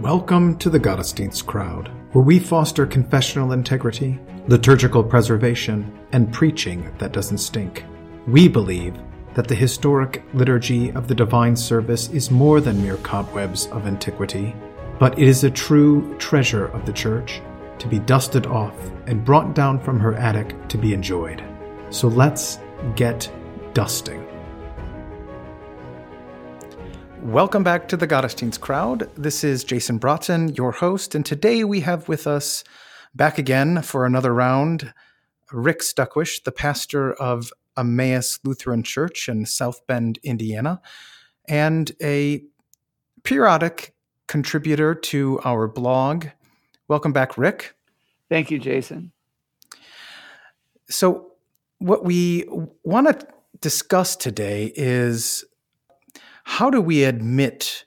Welcome to the Gottesdienst Crowd, where we foster confessional integrity, liturgical preservation, and preaching that doesn't stink. We believe that the historic liturgy of the divine service is more than mere cobwebs of antiquity, but it is a true treasure of the Church to be dusted off and brought down from her attic to be enjoyed. So let's get dusting. Welcome back to the Gottesdienst Crowd. This is Jason Broughton, your host, and today we have with us, back again for another round, Rick Stuckwish, the pastor of Emmaus Lutheran Church in South Bend, Indiana, and a periodic contributor to our blog. Welcome back, Rick. Thank you, Jason. So what we want to discuss today is how do we admit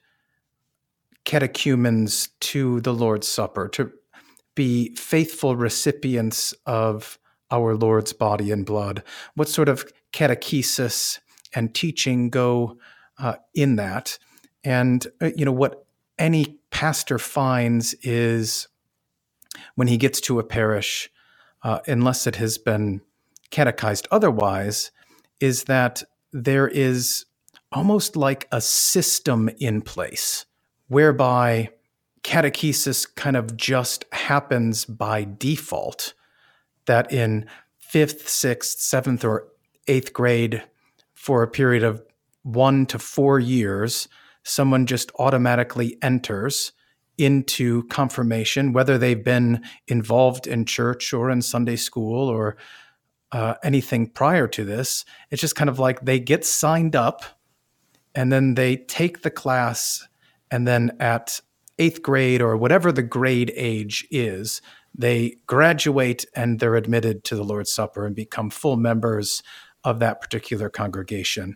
catechumens to the Lord's Supper, to be faithful recipients of our Lord's body and blood? What sort of catechesis and teaching go in that? And, what any pastor finds is when he gets to a parish, unless it has been catechized otherwise, is that there is almost like a system in place whereby catechesis kind of just happens by default, that in 5th, 6th, 7th, or 8th grade, for a period of 1 to 4 years, someone just automatically enters into confirmation, whether they've been involved in church or in Sunday school or anything prior to this. It's just kind of like they get signed up and then they take the class, and then at 8th grade or whatever the grade age is, they graduate and they're admitted to the Lord's Supper and become full members of that particular congregation.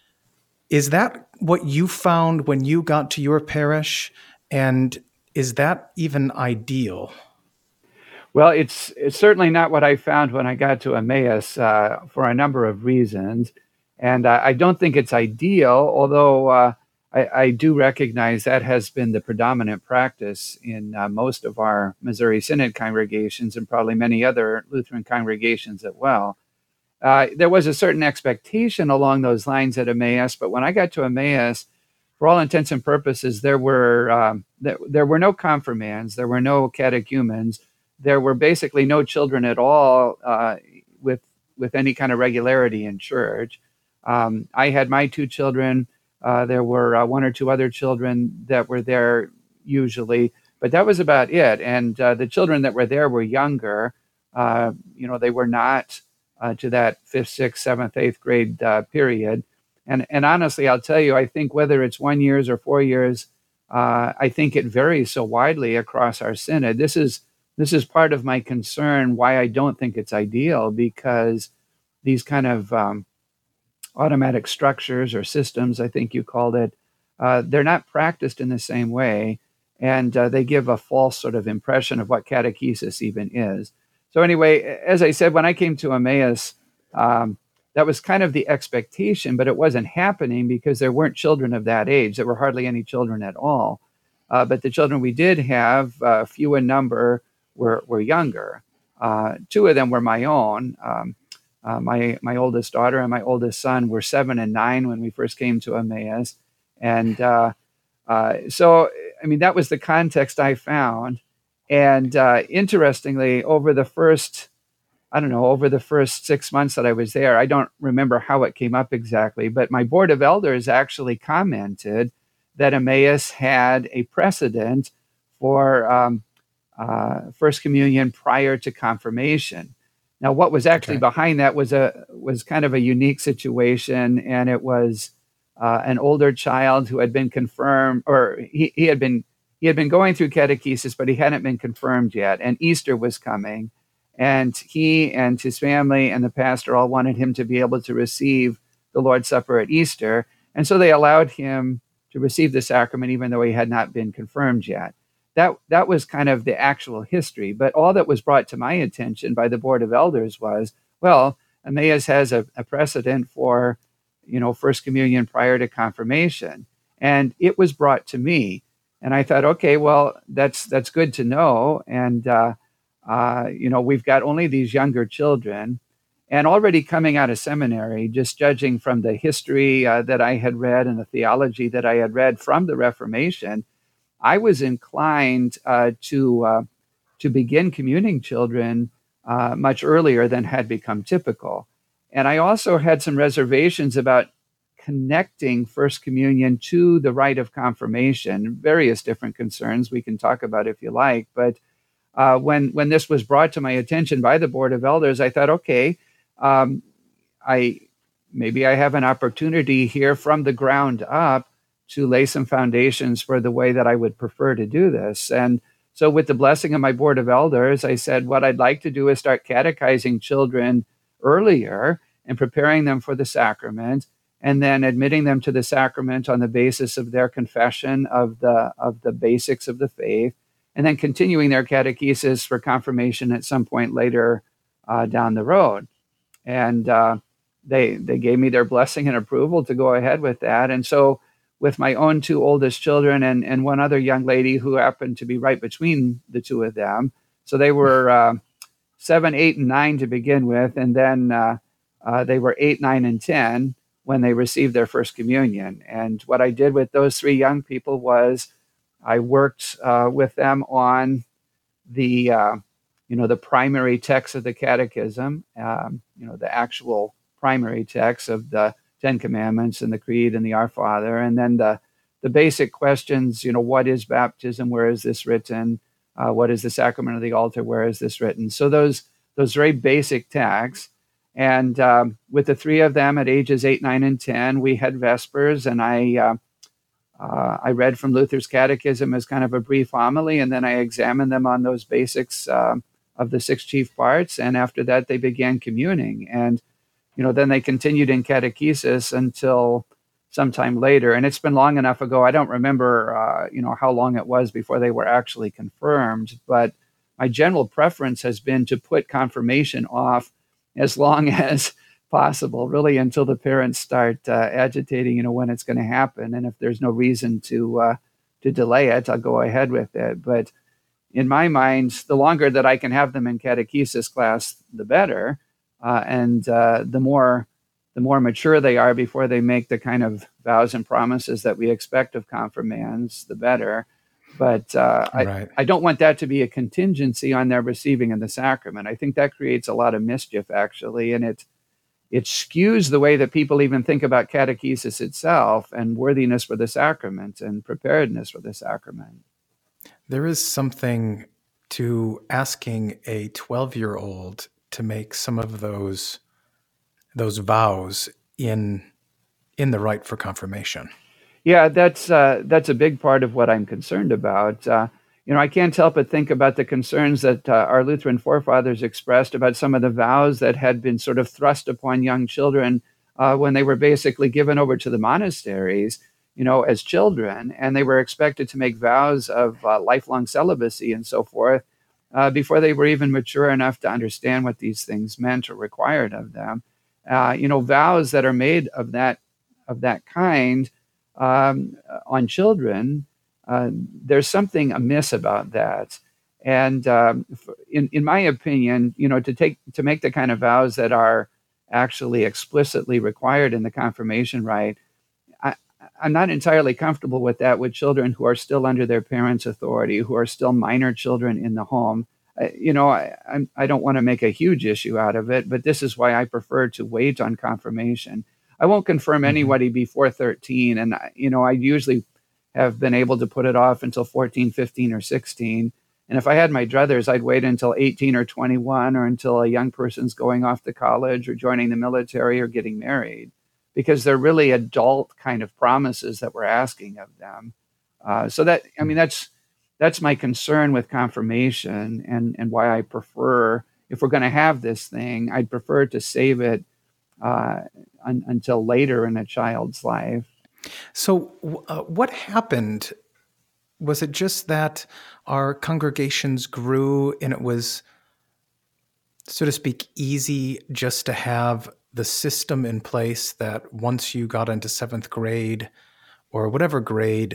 Is that what you found when you got to your parish? And is that even ideal? Well, it's certainly not what I found when I got to Emmaus for a number of reasons. And I don't think it's ideal, although I do recognize that has been the predominant practice in most of our Missouri Synod congregations and probably many other Lutheran congregations as well. There was a certain expectation along those lines at Emmaus, but when I got to Emmaus, for all intents and purposes, there were no confirmands, there were no catechumens, there were basically no children at all with any kind of regularity in church. I had my 2 children. There were 1 or 2 other children that were there usually, but that was about it. And the children that were there were younger. They were not to that 5th, 6th, 7th, 8th grade period. And honestly, I'll tell you, I think whether it's 1 year or 4 years, I think it varies so widely across our synod. This is part of my concern why I don't think it's ideal, because these kind of automatic structures or systems, I think you called it, they're not practiced in the same way, and they give a false sort of impression of what catechesis even is. So anyway, as I said, when I came to Emmaus, that was kind of the expectation, but it wasn't happening because there weren't children of that age. There were hardly any children at all. But the children we did have, few in number, were younger. 2 of them were my own. My oldest daughter and my oldest son were 7 and 9 when we first came to Emmaus. And so, that was the context I found. And interestingly, over the first 6 months that I was there, I don't remember how it came up exactly, but my board of elders actually commented that Emmaus had a precedent for First Communion prior to confirmation. Now, what was actually behind that was kind of a unique situation, and it was an older child who had been confirmed, or he had been going through catechesis, but he hadn't been confirmed yet, and Easter was coming, and he and his family and the pastor all wanted him to be able to receive the Lord's Supper at Easter, and so they allowed him to receive the sacrament even though he had not been confirmed yet. That was kind of the actual history. But all that was brought to my attention by the Board of Elders was, well, Emmaus has a precedent for, First Communion prior to confirmation. And it was brought to me. And I thought, okay, well, that's good to know. And we've got only these younger children, and already coming out of seminary, just judging from the history that I had read and the theology that I had read from the Reformation, I was inclined to begin communing children much earlier than had become typical. And I also had some reservations about connecting First Communion to the rite of confirmation, various different concerns we can talk about if you like. But when this was brought to my attention by the Board of Elders, I thought, okay, um, I maybe I have an opportunity here from the ground up to lay some foundations for the way that I would prefer to do this. And so, with the blessing of my Board of Elders, I said, what I'd like to do is start catechizing children earlier and preparing them for the sacrament, and then admitting them to the sacrament on the basis of their confession of the basics of the faith, and then continuing their catechesis for confirmation at some point later down the road. And they gave me their blessing and approval to go ahead with that. And so, with my own two oldest children and one other young lady who happened to be right between the two of them, so they were 7, 8, and 9 to begin with, and then they were 8, 9, and 10 when they received their first communion. And what I did with those three young people was I worked with them on the the primary text of the catechism, the actual primary text of the Ten Commandments and the Creed and the Our Father, and then the basic questions. What is baptism? Where is this written? What is the sacrament of the altar? Where is this written? So those very basic texts. And with the three of them at ages 8, 9, and 10, we had Vespers, and I read from Luther's Catechism as kind of a brief homily, and then I examined them on those basics of the 6 chief parts. And after that, they began communing. And, then they continued in catechesis until sometime later. And it's been long enough ago. I don't remember, how long it was before they were actually confirmed. But my general preference has been to put confirmation off as long as possible, really until the parents start agitating, when it's going to happen. And if there's no reason to delay it, I'll go ahead with it. But in my mind, the longer that I can have them in catechesis class, the better. And the more mature they are before they make the kind of vows and promises that we expect of confirmands, the better. But Right. I don't want that to be a contingency on their receiving of the sacrament. I think that creates a lot of mischief, actually, and it skews the way that people even think about catechesis itself and worthiness for the sacrament and preparedness for the sacrament. There is something to asking a 12-year-old to make some of those vows in the rite for confirmation. Yeah, that's a big part of what I'm concerned about. I can't help but think about the concerns that our Lutheran forefathers expressed about some of the vows that had been sort of thrust upon young children when they were basically given over to the monasteries, as children, and they were expected to make vows of lifelong celibacy and so forth before they were even mature enough to understand what these things meant or required of them. Vows that are made of that kind on children, there's something amiss about that. And in my opinion, to make the kind of vows that are actually explicitly required in the confirmation rite, I'm not entirely comfortable with that with children who are still under their parents' authority, who are still minor children in the home. I don't want to make a huge issue out of it, but this is why I prefer to wait on confirmation. I won't confirm anybody before 13, and I usually have been able to put it off until 14, 15, or 16. And if I had my druthers, I'd wait until 18 or 21, or until a young person's going off to college or joining the military or getting married, because they're really adult kind of promises that we're asking of them. That's my concern with confirmation, and why I prefer, if we're going to have this thing, I'd prefer to save it until later in a child's life. So what happened? Was it just that our congregations grew and it was, so to speak, easy just to have the system in place that once you got into 7th grade or whatever grade,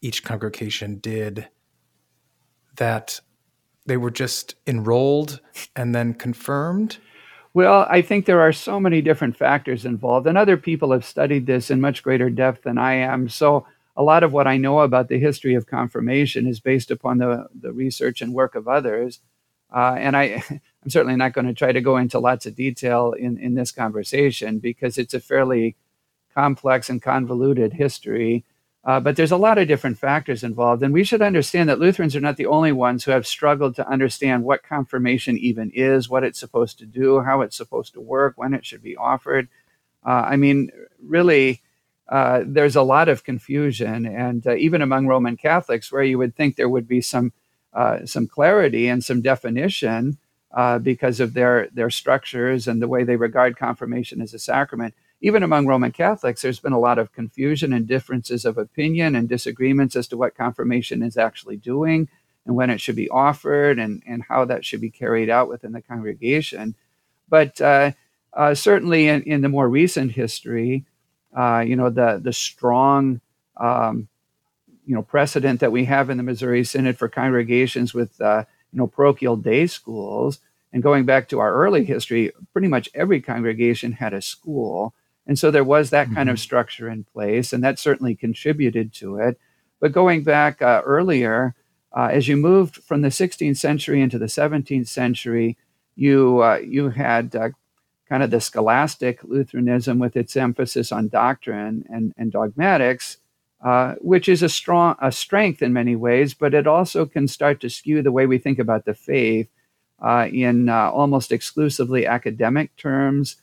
each congregation did that they were just enrolled and then confirmed? Well, I think there are so many different factors involved, and other people have studied this in much greater depth than I am. So, a lot of what I know about the history of confirmation is based upon the research and work of others. I'm certainly not going to try to go into lots of detail in this conversation because it's a fairly complex and convoluted history. But there's a lot of different factors involved. And we should understand that Lutherans are not the only ones who have struggled to understand what confirmation even is, what it's supposed to do, how it's supposed to work, when it should be offered. I mean, really, there's a lot of confusion. And even among Roman Catholics, where you would think there would be some clarity and some definition because of their structures and the way they regard confirmation as a sacrament, even among Roman Catholics, there's been a lot of confusion and differences of opinion and disagreements as to what confirmation is actually doing and when it should be offered and how that should be carried out within the congregation. But certainly in the more recent history, the strong precedent that we have in the Missouri Synod for congregations with parochial day schools, and going back to our early history, pretty much every congregation had a school. And so there was that kind of structure in place, and that certainly contributed to it. But going back earlier, as you moved from the 16th century into the 17th century, you had kind of the scholastic Lutheranism with its emphasis on doctrine and dogmatics, which is a strength in many ways, but it also can start to skew the way we think about the faith in almost exclusively academic terms.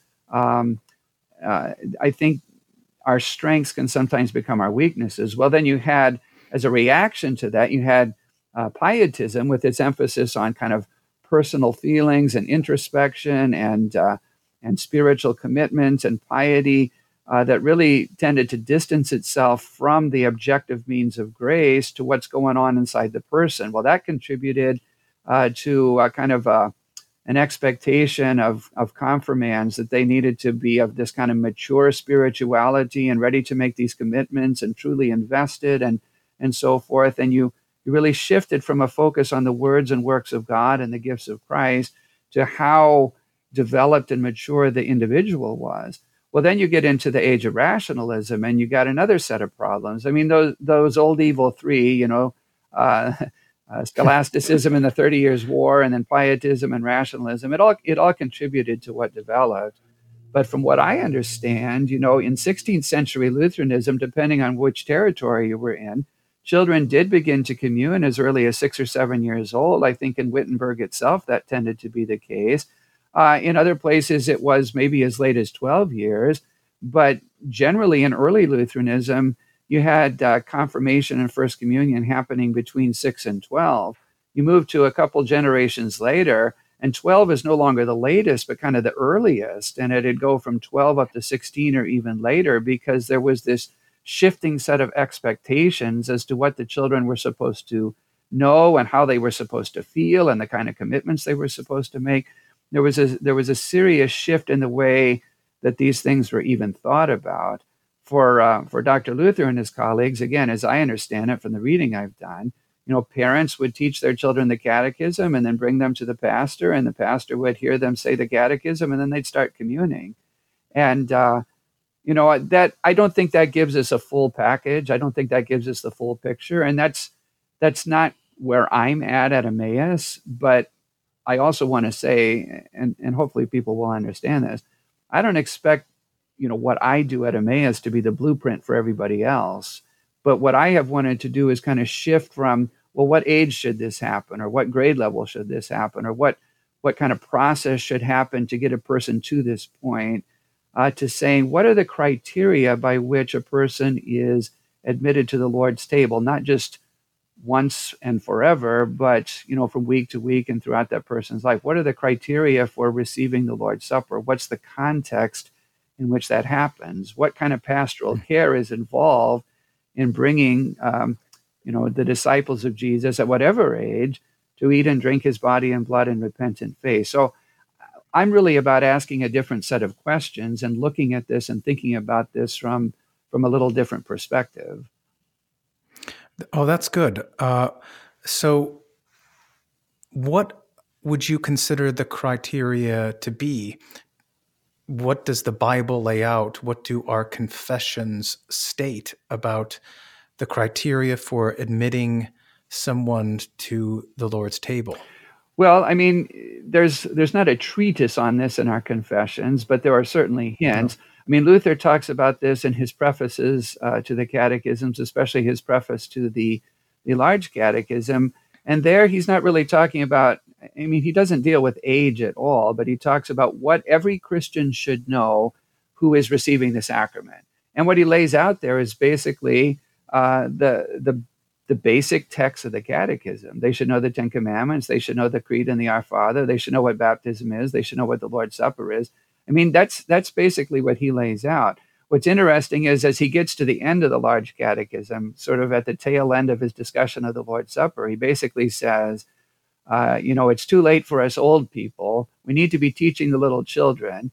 I think our strengths can sometimes become our weaknesses. Well, then you had, as a reaction to that, you had pietism with its emphasis on kind of personal feelings and introspection and spiritual commitment and piety that really tended to distance itself from the objective means of grace to what's going on inside the person. Well, that contributed to kind of an expectation of confirmands that they needed to be of this kind of mature spirituality and ready to make these commitments and truly invested and so forth. And you really shifted from a focus on the words and works of God and the gifts of Christ to how developed and mature the individual was. Well, then you get into the age of rationalism and you got another set of problems. I mean, those old evil three, scholasticism in the 30 Years' War, and then pietism and rationalism. It all contributed to what developed. But from what I understand, in 16th century Lutheranism, depending on which territory you were in, children did begin to commune as early as 6 or 7 years old. I think in Wittenberg itself, that tended to be the case. In other places, it was maybe as late as 12 years. But generally in early Lutheranism, you had confirmation and First Communion happening between 6 and 12. You move to a couple generations later, and 12 is no longer the latest, but kind of the earliest. And it'd go from 12 up to 16 or even later because there was this shifting set of expectations as to what the children were supposed to know and how they were supposed to feel and the kind of commitments they were supposed to make. There was a serious shift in the way that these things were even thought about. For Dr. Luther and his colleagues, again, as I understand it from the reading I've done, parents would teach their children the catechism and then bring them to the pastor, and the pastor would hear them say the catechism, and then they'd start communing. And, that I don't think that gives us a full package. I don't think that gives us the full picture. And that's not where I'm at Emmaus. But I also want to say, and hopefully people will understand this, I don't expect what I do at Emmaus to be the blueprint for everybody else. But what I have wanted to do is kind of shift from, well, what age should this happen? Or what grade level should this happen? Or what kind of process should happen to get a person to this point? To saying, what are the criteria by which a person is admitted to the Lord's table, not just once and forever, but, from week to week and throughout that person's life? What are the criteria for receiving the Lord's Supper? What's the context in which that happens? What kind of pastoral care is involved in bringing, the disciples of Jesus at whatever age to eat and drink his body and blood in repentant faith? So I'm really about asking a different set of questions and looking at this and thinking about this from a little different perspective. Oh, that's good. So, what would you consider the criteria to be? What does the Bible lay out? What do our confessions state about the criteria for admitting someone to the Lord's table? Well, I mean, there's not a treatise on this in our confessions, but there are certainly No. hints. I mean, Luther talks about this in his prefaces to the catechisms, especially his preface to the large catechism. And there he's not really talking about, I mean, he doesn't deal with age at all, but he talks about what every Christian should know who is receiving the sacrament. And what he lays out there is basically the basic text of the catechism. They should know the Ten Commandments. They should know the Creed and the Our Father. They should know what baptism is. They should know what the Lord's Supper is. I mean, that's basically what he lays out. What's interesting is as he gets to the end of the large catechism, sort of at the tail end of his discussion of the Lord's Supper, he basically says, it's too late for us old people. We need to be teaching the little children,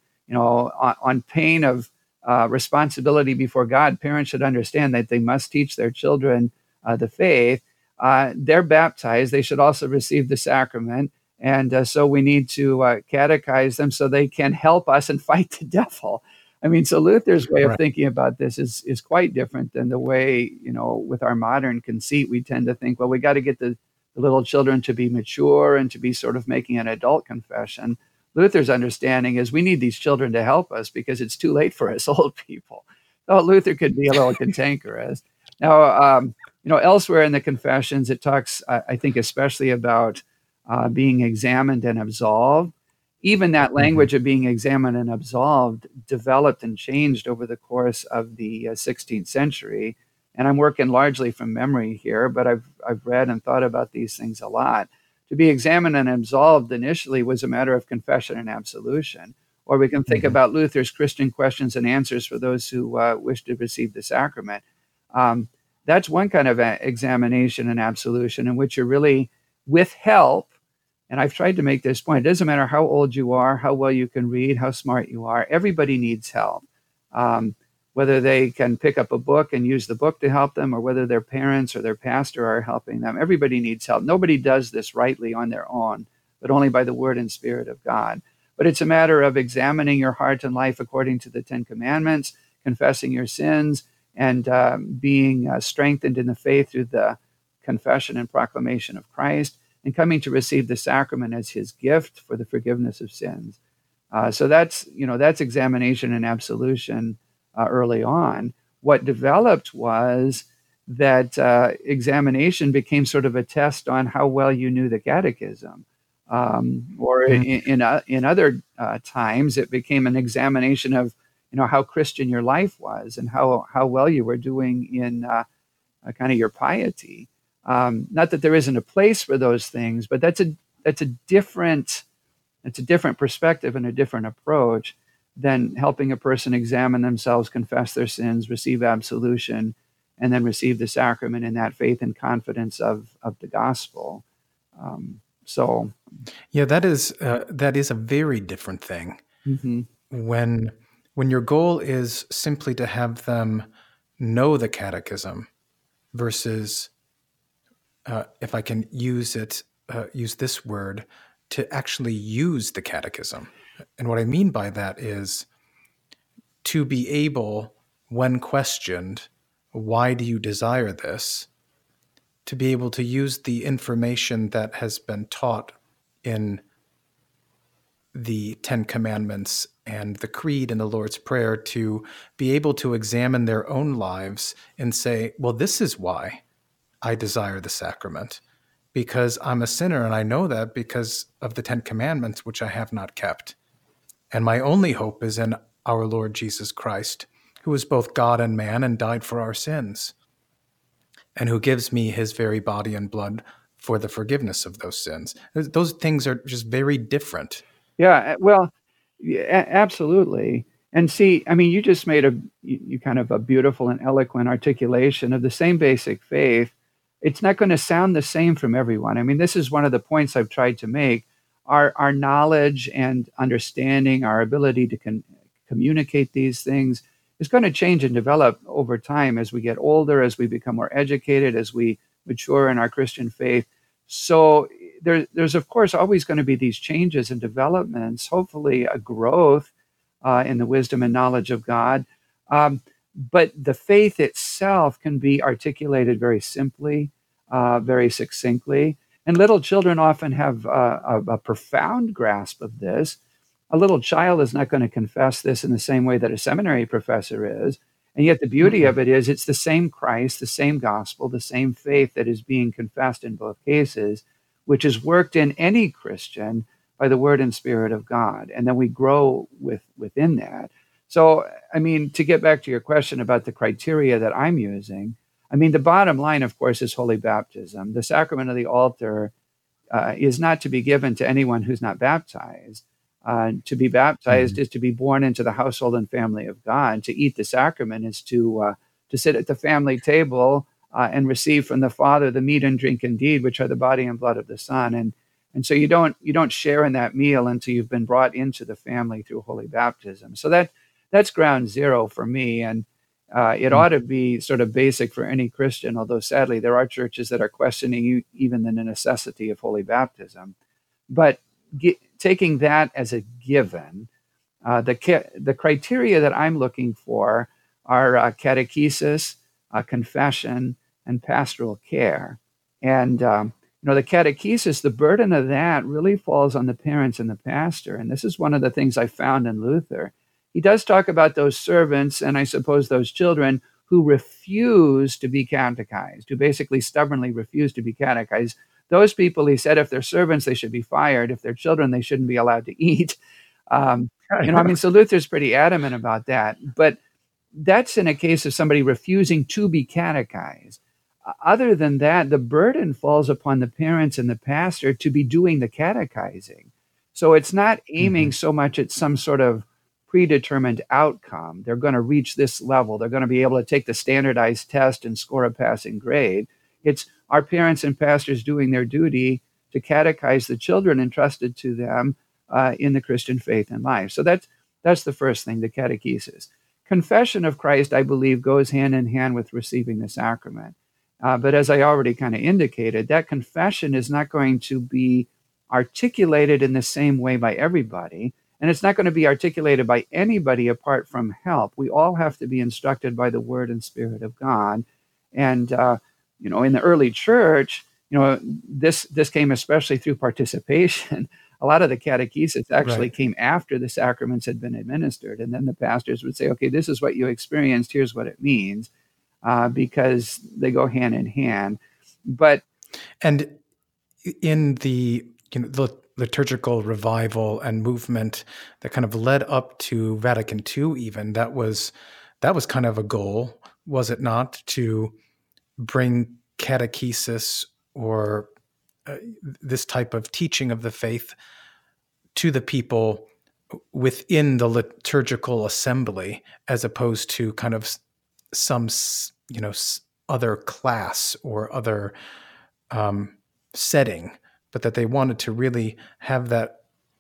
on pain of responsibility before God. Parents should understand that they must teach their children the faith. They're baptized. They should also receive the sacrament. And so we need to catechize them so they can help us and fight the devil. I mean, so Luther's way of Right. thinking about this is quite different than the way, with our modern conceit, we tend to think, well, we got to get the little children to be mature and to be sort of making an adult confession. Luther's understanding is we need these children to help us because it's too late for us old people. So Luther could be a little cantankerous. Now, elsewhere in the confessions, it talks, I think, especially about being examined and absolved. Even that language of being examined and absolved developed and changed over the course of the 16th century. And I'm working largely from memory here, but I've read and thought about these things a lot. To be examined and absolved initially was a matter of confession and absolution. Or we can think Mhm. about Luther's Christian questions and answers for those who wish to receive the sacrament. That's one kind of examination and absolution in which you're really with help. And I've tried to make this point. It doesn't matter how old you are, how well you can read, how smart you are. Everybody needs help. Whether they can pick up a book and use the book to help them, or whether their parents or their pastor are helping them, everybody needs help. Nobody does this rightly on their own, but only by the word and spirit of God. But it's a matter of examining your heart and life according to the Ten Commandments, confessing your sins, and being strengthened in the faith through the confession and proclamation of Christ, and coming to receive the sacrament as his gift for the forgiveness of sins. So that's examination and absolution early on. What developed was that examination became sort of a test on how well you knew the catechism. Or in other times, it became an examination of how Christian your life was and how well you were doing in kind of your piety. Not that there isn't a place for those things, but that's a different perspective and a different approach than helping a person examine themselves, confess their sins, receive absolution, and then receive the sacrament in that faith and confidence of the gospel. So, Yeah, that is a very different thing. mhm. When your goal is simply to have them know the catechism versus, if I can use this word, to actually use the catechism. And what I mean by that is to be able, when questioned, why do you desire this? To be able to use the information that has been taught in the Ten Commandments and the Creed and the Lord's Prayer to be able to examine their own lives and say, well, this is why I desire the sacrament, because I'm a sinner and I know that because of the Ten Commandments, which I have not kept. And my only hope is in our Lord Jesus Christ, who is both God and man and died for our sins, and who gives me his very body and blood for the forgiveness of those sins. Those things are just very different. Yeah, well, yeah, absolutely. And see, I mean, you just made you kind of a beautiful and eloquent articulation of the same basic faith. It's not going to sound the same from everyone. I mean, this is one of the points I've tried to make. Our knowledge and understanding, our ability to communicate these things is going to change and develop over time as we get older, as we become more educated, as we mature in our Christian faith. So there's of course always going to be these changes and developments, hopefully a growth in the wisdom and knowledge of God. Um, but the faith itself can be articulated very simply, very succinctly. And little children often have a profound grasp of this. A little child is not going to confess this in the same way that a seminary professor is. And yet, the beauty of it is it's the same Christ, the same gospel, the same faith that is being confessed in both cases, which is worked in any Christian by the word and spirit of God. And then we grow within that. So, I mean, to get back to your question about the criteria that I'm using, I mean, the bottom line, of course, is holy baptism. The sacrament of the altar is not to be given to anyone who's not baptized. To be baptized is to be born into the household and family of God. To eat the sacrament is to sit at the family table and receive from the Father the meat and drink indeed, which are the body and blood of the Son. And so you don't share in that meal until you've been brought into the family through holy baptism. So that's ground zero for me, and it ought to be sort of basic for any Christian. Although sadly there are churches that are questioning even the necessity of holy baptism, but taking that as a given, the criteria that I'm looking for are catechesis, confession, and pastoral care. And the catechesis, the burden of that really falls on the parents and the pastor. And this is one of the things I found in Luther. He does talk about those servants, and I suppose those children who refuse to be catechized, who basically stubbornly refuse to be catechized. Those people, he said, if they're servants, they should be fired. If they're children, they shouldn't be allowed to eat. So Luther's pretty adamant about that. But that's in a case of somebody refusing to be catechized. Other than that, the burden falls upon the parents and the pastor to be doing the catechizing. So it's not aiming so much at some sort of predetermined outcome. They're going to reach this level. They're going to be able to take the standardized test and score a passing grade. It's our parents and pastors doing their duty to catechize the children entrusted to them in the Christian faith and life. So that's the first thing, the catechesis. Confession of Christ, I believe, goes hand in hand with receiving the sacrament. But as I already kind of indicated, that confession is not going to be articulated in the same way by everybody. And it's not going to be articulated by anybody apart from help. We all have to be instructed by the word and spirit of God. And, in the early church, this came especially through participation. A lot of the catechesis actually came after the sacraments had been administered. And then the pastors would say, okay, this is what you experienced. Here's what it means, because they go hand in hand. And in the liturgical revival and movement that kind of led up to Vatican II, even that was kind of a goal, was it not, to bring catechesis or this type of teaching of the faith to the people within the liturgical assembly, as opposed to kind of some other class or other setting, but that they wanted to really have that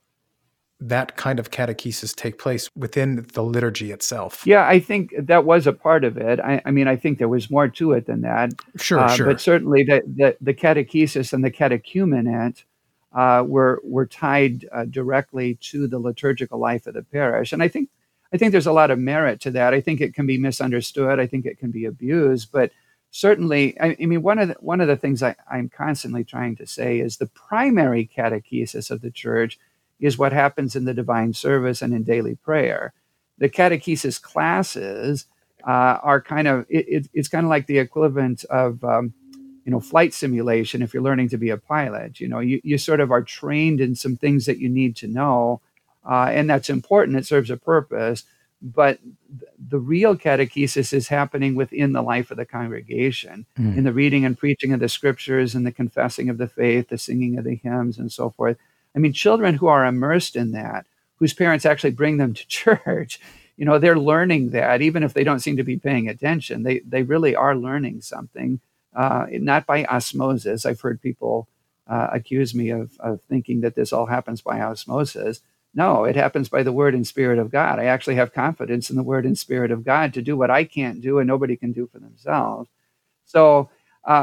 kind of catechesis take place within the liturgy itself. Yeah, I think that was a part of it. I think there was more to it than that. Sure. But certainly the catechesis and the catechumenate were tied directly to the liturgical life of the parish. And I think there's a lot of merit to that. I think it can be misunderstood. I think it can be abused. But certainly, one of the things I'm constantly trying to say is the primary catechesis of the church is what happens in the divine service and in daily prayer. The catechesis classes are kind of, it's kind of like the equivalent of, flight simulation. If you're learning to be a pilot, you sort of are trained in some things that you need to know, and that's important. It serves a purpose. But the real catechesis is happening within the life of the congregation, in the reading and preaching of the scriptures and the confessing of the faith, the singing of the hymns and so forth. Children who are immersed in that, whose parents actually bring them to church, they're learning that, even if they don't seem to be paying attention. They really are learning something, not by osmosis. I've heard people accuse me of thinking that this all happens by osmosis. No, it happens by the Word and Spirit of God. I actually have confidence in the Word and Spirit of God to do what I can't do and nobody can do for themselves. So,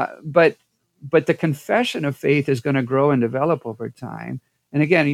but the confession of faith is going to grow and develop over time. And again,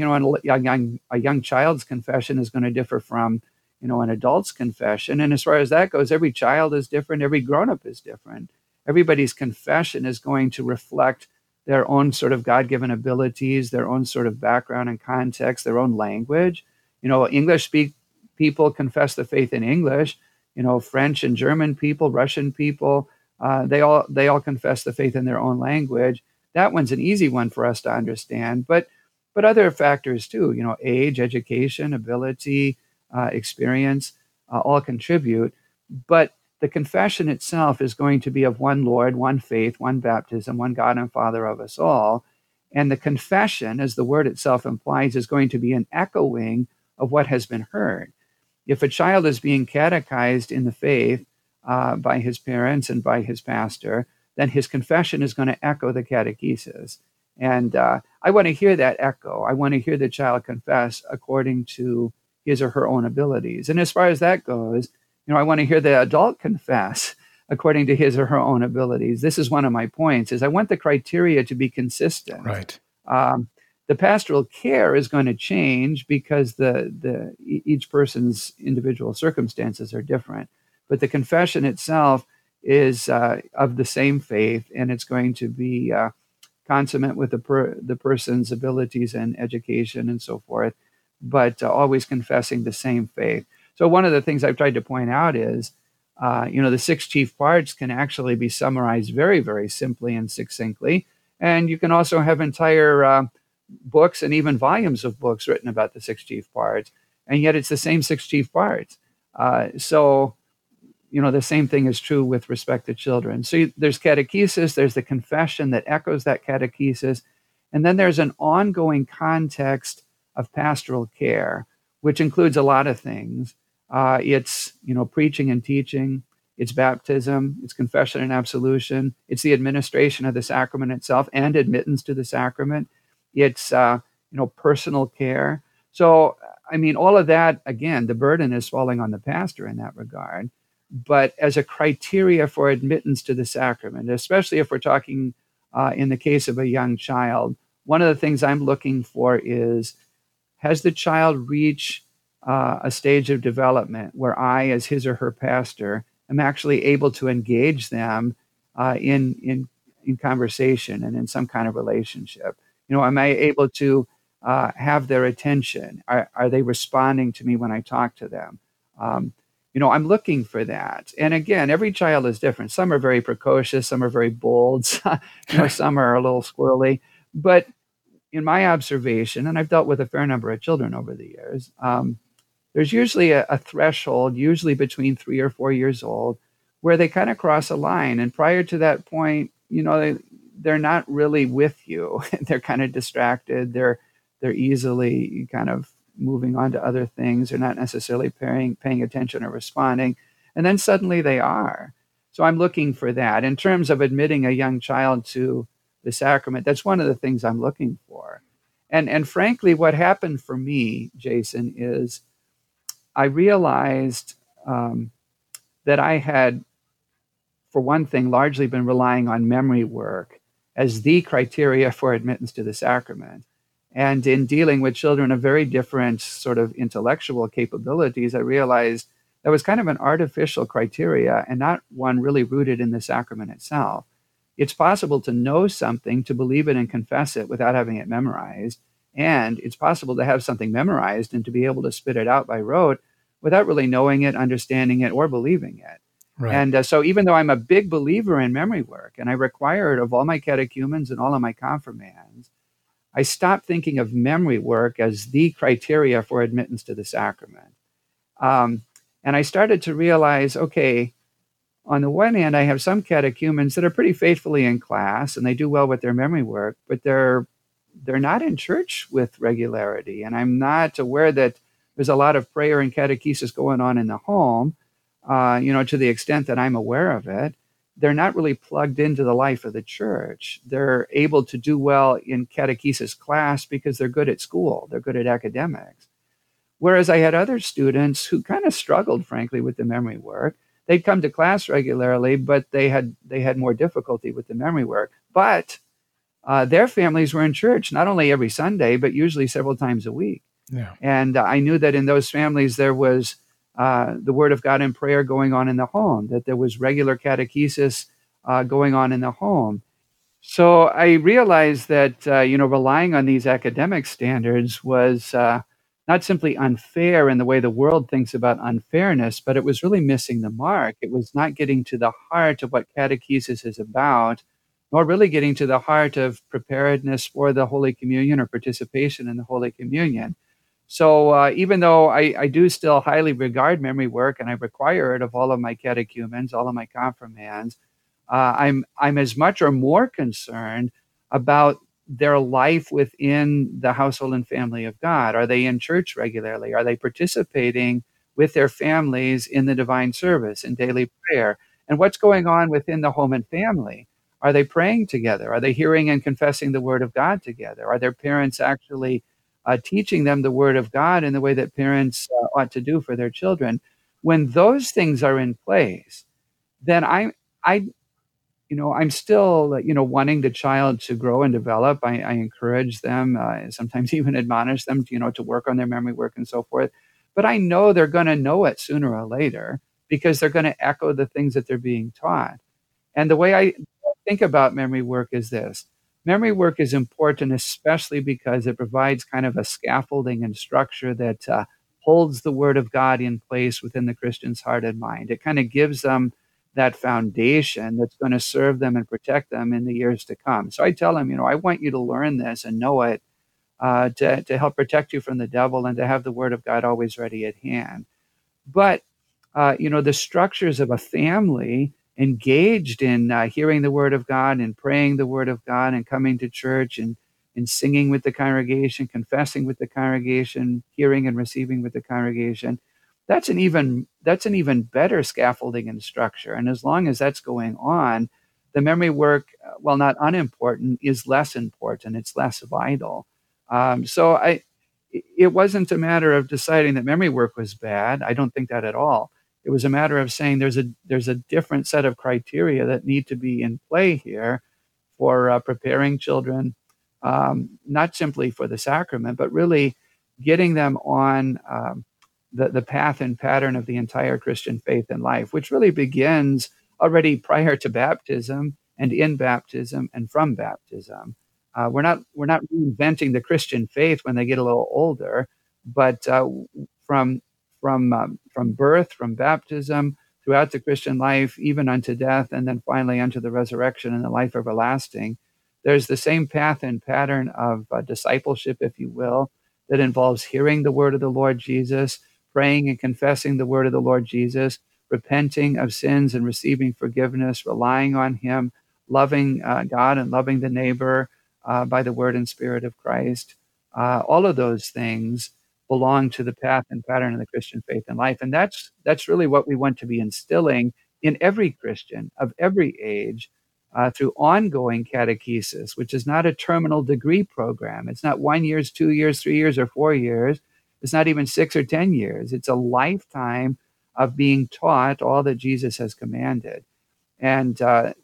a young child's confession is going to differ from, an adult's confession. And as far as that goes, every child is different. Every grown-up is different. Everybody's confession is going to reflect their own sort of God-given abilities, their own sort of background and context, their own language. English speak people confess the faith in English. French and German people, Russian people, they all confess the faith in their own language. That one's an easy one for us to understand, but other factors too. Age, education, ability, experience, all contribute. But the confession itself is going to be of one Lord, one faith, one baptism, one God and Father of us all. And the confession, as the word itself implies, is going to be an echoing of what has been heard. If a child is being catechized in the faith by his parents and by his pastor, then his confession is going to echo the catechesis. And I want to hear that echo. I want to hear the child confess according to his or her own abilities. And as far as that goes, I want to hear the adult confess according to his or her own abilities. This is one of my points, is I want the criteria to be consistent. Right. The pastoral care is going to change because each person's individual circumstances are different. But the confession itself is of the same faith, and it's going to be consummate with the person's abilities and education and so forth, but always confessing the same faith. So one of the things I've tried to point out is, the 6 chief parts can actually be summarized very, very simply and succinctly. And you can also have entire books and even volumes of books written about the 6 chief parts, and yet it's the same 6 chief parts. So the same thing is true with respect to children. So there's catechesis, there's the confession that echoes that catechesis, and then there's an ongoing context of pastoral care, which includes a lot of things. It's preaching and teaching, it's baptism, it's confession and absolution, it's the administration of the sacrament itself and admittance to the sacrament. It's personal care. So all of that, again, the burden is falling on the pastor in that regard. But as a criteria for admittance to the sacrament, especially if we're talking in the case of a young child, one of the things I'm looking for is, has the child reached a stage of development where I, as his or her pastor, am actually able to engage them in conversation and in some kind of relationship? Am I able to have their attention? Are they responding to me when I talk to them? I'm looking for that. And again, every child is different. Some are very precocious, some are very bold, some are a little squirrely. But in my observation, and I've dealt with a fair number of children over the years, there's usually a threshold, usually between 3 or 4 years old, where they kind of cross a line. And prior to that point, they're not really with you. They're kind of distracted. They're easily kind of moving on to other things. They're not necessarily paying attention or responding. And then suddenly they are. So I'm looking for that. In terms of admitting a young child to the sacrament, that's one of the things I'm looking for. And frankly, what happened for me, Jason, is I realized that I had, for one thing, largely been relying on memory work as the criteria for admittance to the sacrament. And in dealing with children of very different sort of intellectual capabilities, I realized that was kind of an artificial criteria and not one really rooted in the sacrament itself. It's possible to know something, to believe it and confess it without having it memorized. And it's possible to have something memorized and to be able to spit it out by rote without really knowing it, understanding it, or believing it. Right. And so even though I'm a big believer in memory work, and I require it of all my catechumens and all of my confirmands, I stopped thinking of memory work as the criteria for admittance to the sacrament. And I started to realize, okay, on the one hand, I have some catechumens that are pretty faithfully in class and they do well with their memory work, but they're not in church with regularity. And I'm not aware that there's a lot of prayer and catechesis going on in the home, to the extent that I'm aware of it. They're not really plugged into the life of the church. They're able to do well in catechesis class because they're good at school. They're good at academics. Whereas I had other students who kind of struggled, frankly, with the memory work. They'd come to class regularly, but they had more difficulty with the memory work. But their families were in church not only every Sunday, but usually several times a week. Yeah. And I knew that in those families there was the Word of God and prayer going on in the home, that there was regular catechesis going on in the home. So I realized that relying on these academic standards was not simply unfair in the way the world thinks about unfairness, but it was really missing the mark. It was not getting to the heart of what catechesis is about, nor really getting to the heart of preparedness for the Holy Communion or participation in the Holy Communion. So even though I do still highly regard memory work and I require it of all of my catechumens, all of my confirmands, I'm as much or more concerned about their life within the household and family of God. Are they in church regularly? Are they participating with their families in the divine service, in daily prayer? And what's going on within the home and family? Are they praying together? Are they hearing and confessing the Word of God together? Are their parents actually teaching them the Word of God in the way that parents ought to do for their children? When those things are in place, then I I'm still, wanting the child to grow and develop. I encourage them, sometimes even admonish them, to work on their memory work and so forth. But I know they're going to know it sooner or later because they're going to echo the things that they're being taught. And the way I think about memory work is this. Memory work is important, especially because it provides kind of a scaffolding and structure that holds the Word of God in place within the Christian's heart and mind. It kind of gives them that foundation that's going to serve them and protect them in the years to come. So I tell them, I want you to learn this and know it to help protect you from the devil and to have the Word of God always ready at hand. But the structures of a family engaged in hearing the Word of God and praying the Word of God and coming to church and singing with the congregation, confessing with the congregation, hearing and receiving with the congregation. That's an even better scaffolding and structure. And as long as that's going on, the memory work, while not unimportant, is less important. It's less vital. So it wasn't a matter of deciding that memory work was bad. I don't think that at all. It was a matter of saying there's a different set of criteria that need to be in play here for preparing children, not simply for the sacrament, but really getting them on the path and pattern of the entire Christian faith and life, which really begins already prior to baptism and in baptism and from baptism. We're not reinventing the Christian faith when they get a little older, but from from birth, from baptism, throughout the Christian life, even unto death, and then finally unto the resurrection and the life everlasting, there's the same path and pattern of discipleship, if you will, that involves hearing the word of the Lord Jesus, praying and confessing the word of the Lord Jesus, repenting of sins and receiving forgiveness, relying on Him, loving God and loving the neighbor by the word and spirit of Christ. All of those things belong to the path and pattern of the Christian faith and life. And that's really what we want to be instilling in every Christian of every age through ongoing catechesis, which is not a terminal degree program. It's not 1 year, 2 years, 3 years, or 4 years. It's not even 6 or 10 years. It's a lifetime of being taught all that Jesus has commanded. And,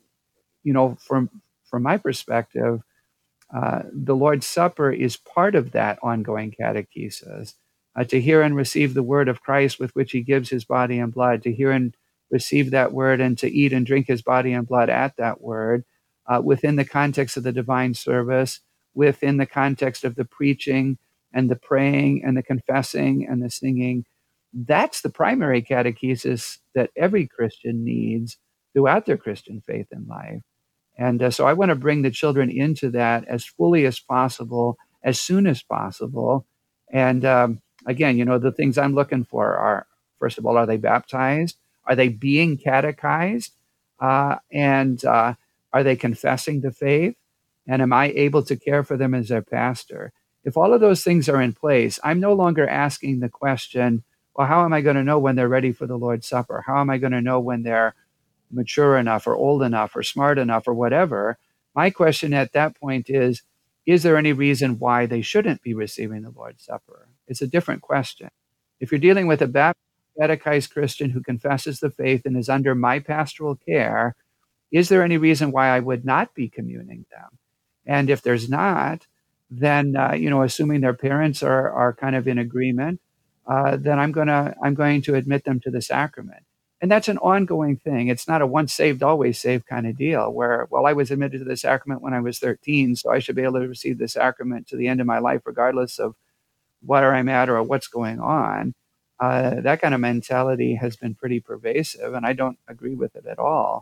from my perspective, the Lord's Supper is part of that ongoing catechesis, to hear and receive the word of Christ with which He gives His body and blood, to hear and receive that word and to eat and drink His body and blood at that word, within the context of the divine service, within the context of the preaching and the praying and the confessing and the singing. That's the primary catechesis that every Christian needs throughout their Christian faith and life. And so I want to bring the children into that as fully as possible, as soon as possible. And again, the things I'm looking for are, first of all, are they baptized? Are they being catechized? And are they confessing the faith? And am I able to care for them as their pastor? If all of those things are in place, I'm no longer asking the question, well, how am I going to know when they're ready for the Lord's Supper? How am I going to know when they're mature enough or old enough or smart enough or whatever? My question at that point is there any reason why they shouldn't be receiving the Lord's Supper? It's a different question. If you're dealing with a Baptist catechized Christian who confesses the faith and is under my pastoral care, is there any reason why I would not be communing them? And if there's not, then assuming their parents are kind of in agreement, then I'm going to admit them to the sacrament. And that's an ongoing thing. It's not a once saved, always saved kind of deal where, well, I was admitted to the sacrament when I was 13, so I should be able to receive the sacrament to the end of my life, regardless of where I'm at or what's going on. That kind of mentality has been pretty pervasive, and I don't agree with it at all.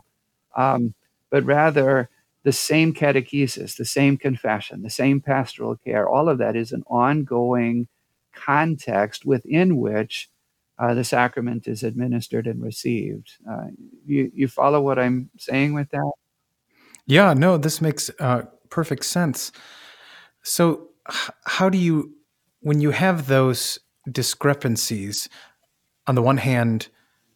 But rather, the same catechesis, the same confession, the same pastoral care, all of that is an ongoing context within which the sacrament is administered and received. You follow what I'm saying with that? Yeah, no, this makes perfect sense. So, how do you, when you have those discrepancies, on the one hand,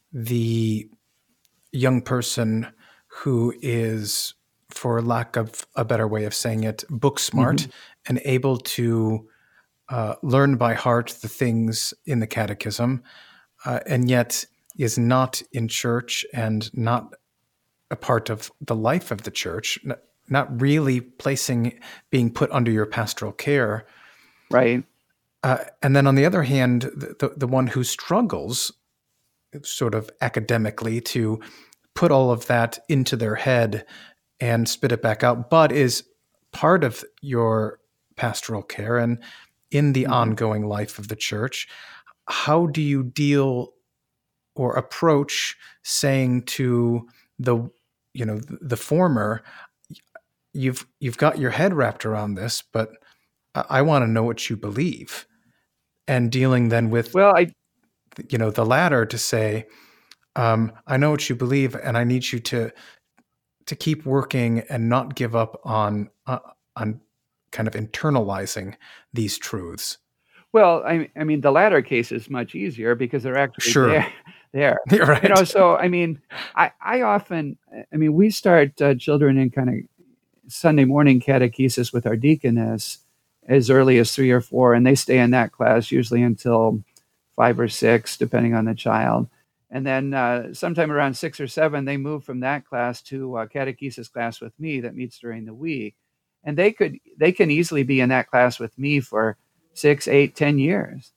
the young person who is, for lack of a better way of saying it, book smart and able to learn by heart the things in the catechism, and yet is not in church and not a part of the life of the church, not really being put under your pastoral care. Right. And then on the other hand, the one who struggles sort of academically to put all of that into their head and spit it back out, but is part of your pastoral care and in the ongoing life of the church. How do you deal or approach saying to the former, you've got your head wrapped around this, but I want to know what you believe, and dealing then with the latter to say, I know what you believe, and I need you to keep working and not give up on kind of internalizing these truths. Well, I mean, the latter case is much easier because they're actually there. You're right. So I mean, I often, we start children in kind of Sunday morning catechesis with our deaconess as early as 3 or 4, and they stay in that class usually until 5 or 6, depending on the child. And then sometime around 6 or 7, they move from that class to a catechesis class with me that meets during the week. And they can easily be in that class with me for 6, 8, 10 years.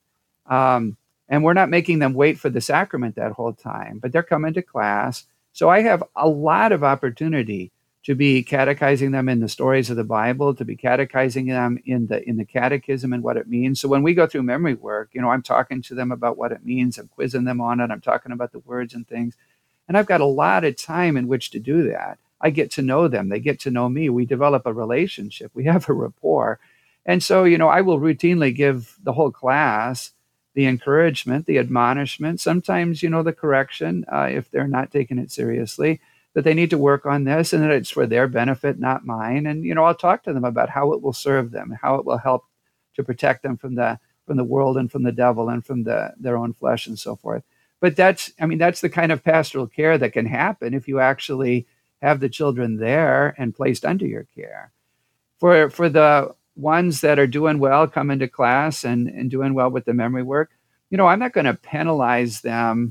And we're not making them wait for the sacrament that whole time, but they're coming to class. So I have a lot of opportunity to be catechizing them in the stories of the Bible, to be catechizing them in the catechism and what it means. So when we go through memory work, I'm talking to them about what it means. I'm quizzing them on it. I'm talking about the words and things. And I've got a lot of time in which to do that. I get to know them. They get to know me. We develop a relationship. We have a rapport. And so, I will routinely give the whole class the encouragement, the admonishment, sometimes, the correction, if they're not taking it seriously, that they need to work on this and that it's for their benefit, not mine. And, I'll talk to them about how it will serve them, how it will help to protect them from the world and from the devil and from their own flesh and so forth. But that's the kind of pastoral care that can happen if you actually have the children there and placed under your care. For the ones that are doing well, come into class and doing well with the memory work, I'm not going to penalize them,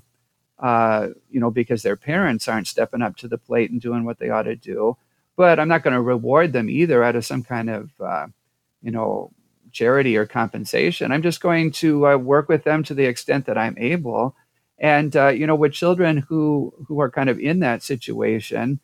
because their parents aren't stepping up to the plate and doing what they ought to do. But I'm not going to reward them either out of some kind of, charity or compensation. I'm just going to work with them to the extent that I'm able. And, with children who are kind of in that situation,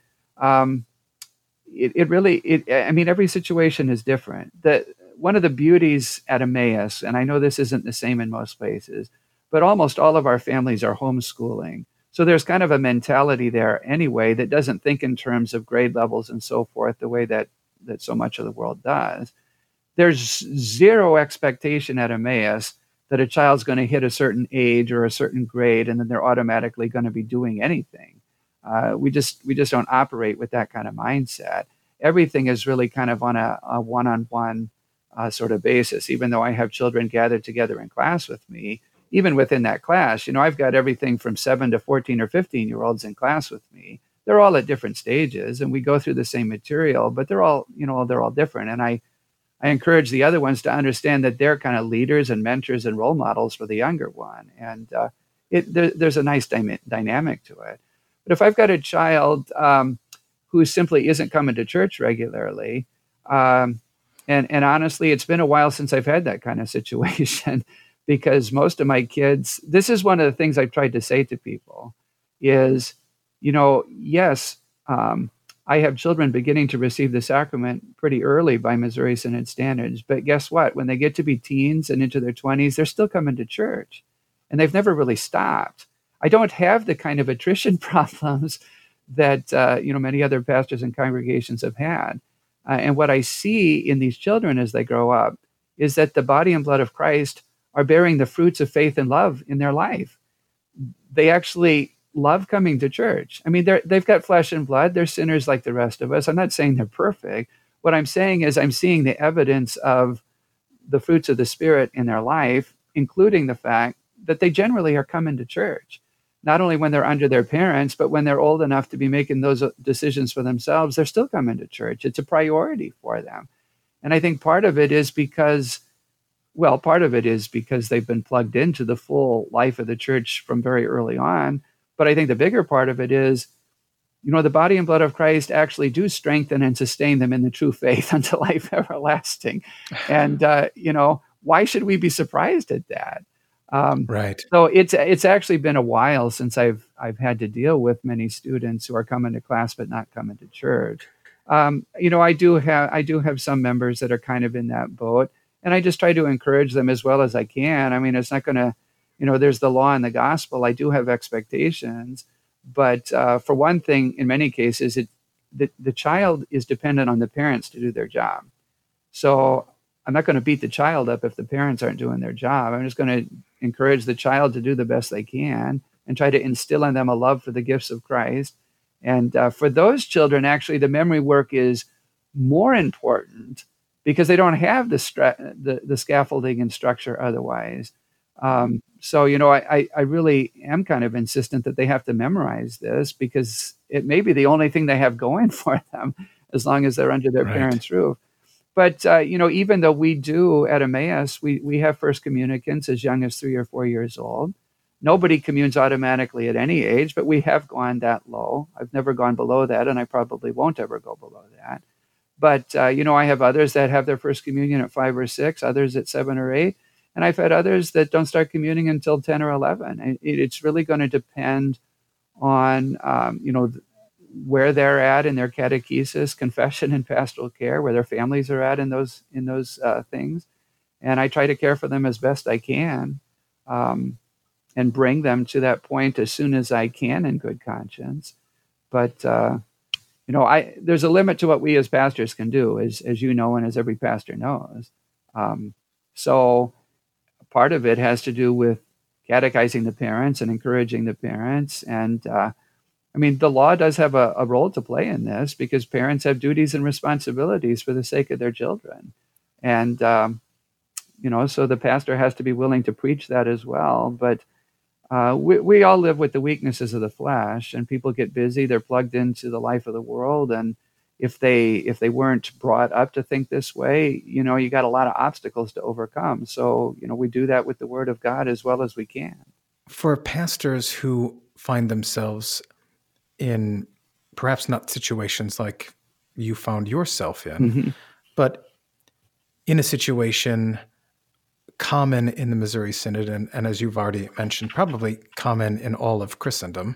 every situation is different. One of the beauties at Emmaus, and I know this isn't the same in most places, but almost all of our families are homeschooling. So there's kind of a mentality there anyway that doesn't think in terms of grade levels and so forth the way that so much of the world does. There's zero expectation at Emmaus that a child's going to hit a certain age or a certain grade and then they're automatically going to be doing anything. We just don't operate with that kind of mindset. Everything is really kind of on a one-on-one sort of basis. Even though I have children gathered together in class with me, even within that class, I've got everything from 7 to 14 or 15-year-olds in class with me. They're all at different stages, and we go through the same material, but they're all different. And I encourage the other ones to understand that they're kind of leaders and mentors and role models for the younger one. And there's a nice dynamic to it. But if I've got a child who simply isn't coming to church regularly, and honestly, it's been a while since I've had that kind of situation because most of my kids, this is one of the things I've tried to say to people is, yes, I have children beginning to receive the sacrament pretty early by Missouri Synod standards. But guess what? When they get to be teens and into their 20s, they're still coming to church and they've never really stopped. I don't have the kind of attrition problems that many other pastors and congregations have had. And what I see in these children as they grow up is that the body and blood of Christ are bearing the fruits of faith and love in their life. They actually love coming to church. I mean, they've got flesh and blood. They're sinners like the rest of us. I'm not saying they're perfect. What I'm saying is I'm seeing the evidence of the fruits of the Spirit in their life, including the fact that they generally are coming to church, not only when they're under their parents, but when they're old enough to be making those decisions for themselves, they're still coming to church. It's a priority for them. And I think part of it is because they've been plugged into the full life of the church from very early on. But I think the bigger part of it is, the body and blood of Christ actually do strengthen and sustain them in the true faith unto life everlasting. And, why should we be surprised at that? Right. So it's actually been a while since I've had to deal with many students who are coming to class but not coming to church. I do have some members that are kind of in that boat, and I just try to encourage them as well as I can. I mean, it's not going to, there's the law and the gospel. I do have expectations, but for one thing, in many cases, the child is dependent on the parents to do their job. So I'm not going to beat the child up if the parents aren't doing their job. I'm just going to encourage the child to do the best they can and try to instill in them a love for the gifts of Christ. And for those children, actually, the memory work is more important because they don't have the scaffolding and structure otherwise. So, I really am kind of insistent that they have to memorize this because it may be the only thing they have going for them as long as they're under their parents' roof. But, even though we do at Emmaus, we have first communicants as young as 3 or 4 years old. Nobody communes automatically at any age, but we have gone that low. I've never gone below that, and I probably won't ever go below that. But, I have others that have their first communion at 5 or 6, others at 7 or 8. And I've had others that don't start communing until 10 or 11. And it's really going to depend on, where they're at in their catechesis, confession, and pastoral care, where their families are at in those things. And I try to care for them as best I can and bring them to that point as soon as I can in good conscience. But, there's a limit to what we as pastors can do, as you know, and as every pastor knows. So part of it has to do with catechizing the parents and encouraging the parents. And the law does have a role to play in this because parents have duties and responsibilities for the sake of their children. And, so the pastor has to be willing to preach that as well. But we all live with the weaknesses of the flesh, and people get busy. They're plugged into the life of the world. And if they weren't brought up to think this way, you got a lot of obstacles to overcome. So, we do that with the Word of God as well as we can. For pastors who find themselves in perhaps not situations like you found yourself in, but in a situation common in the Missouri Synod, and as you've already mentioned, probably common in all of Christendom,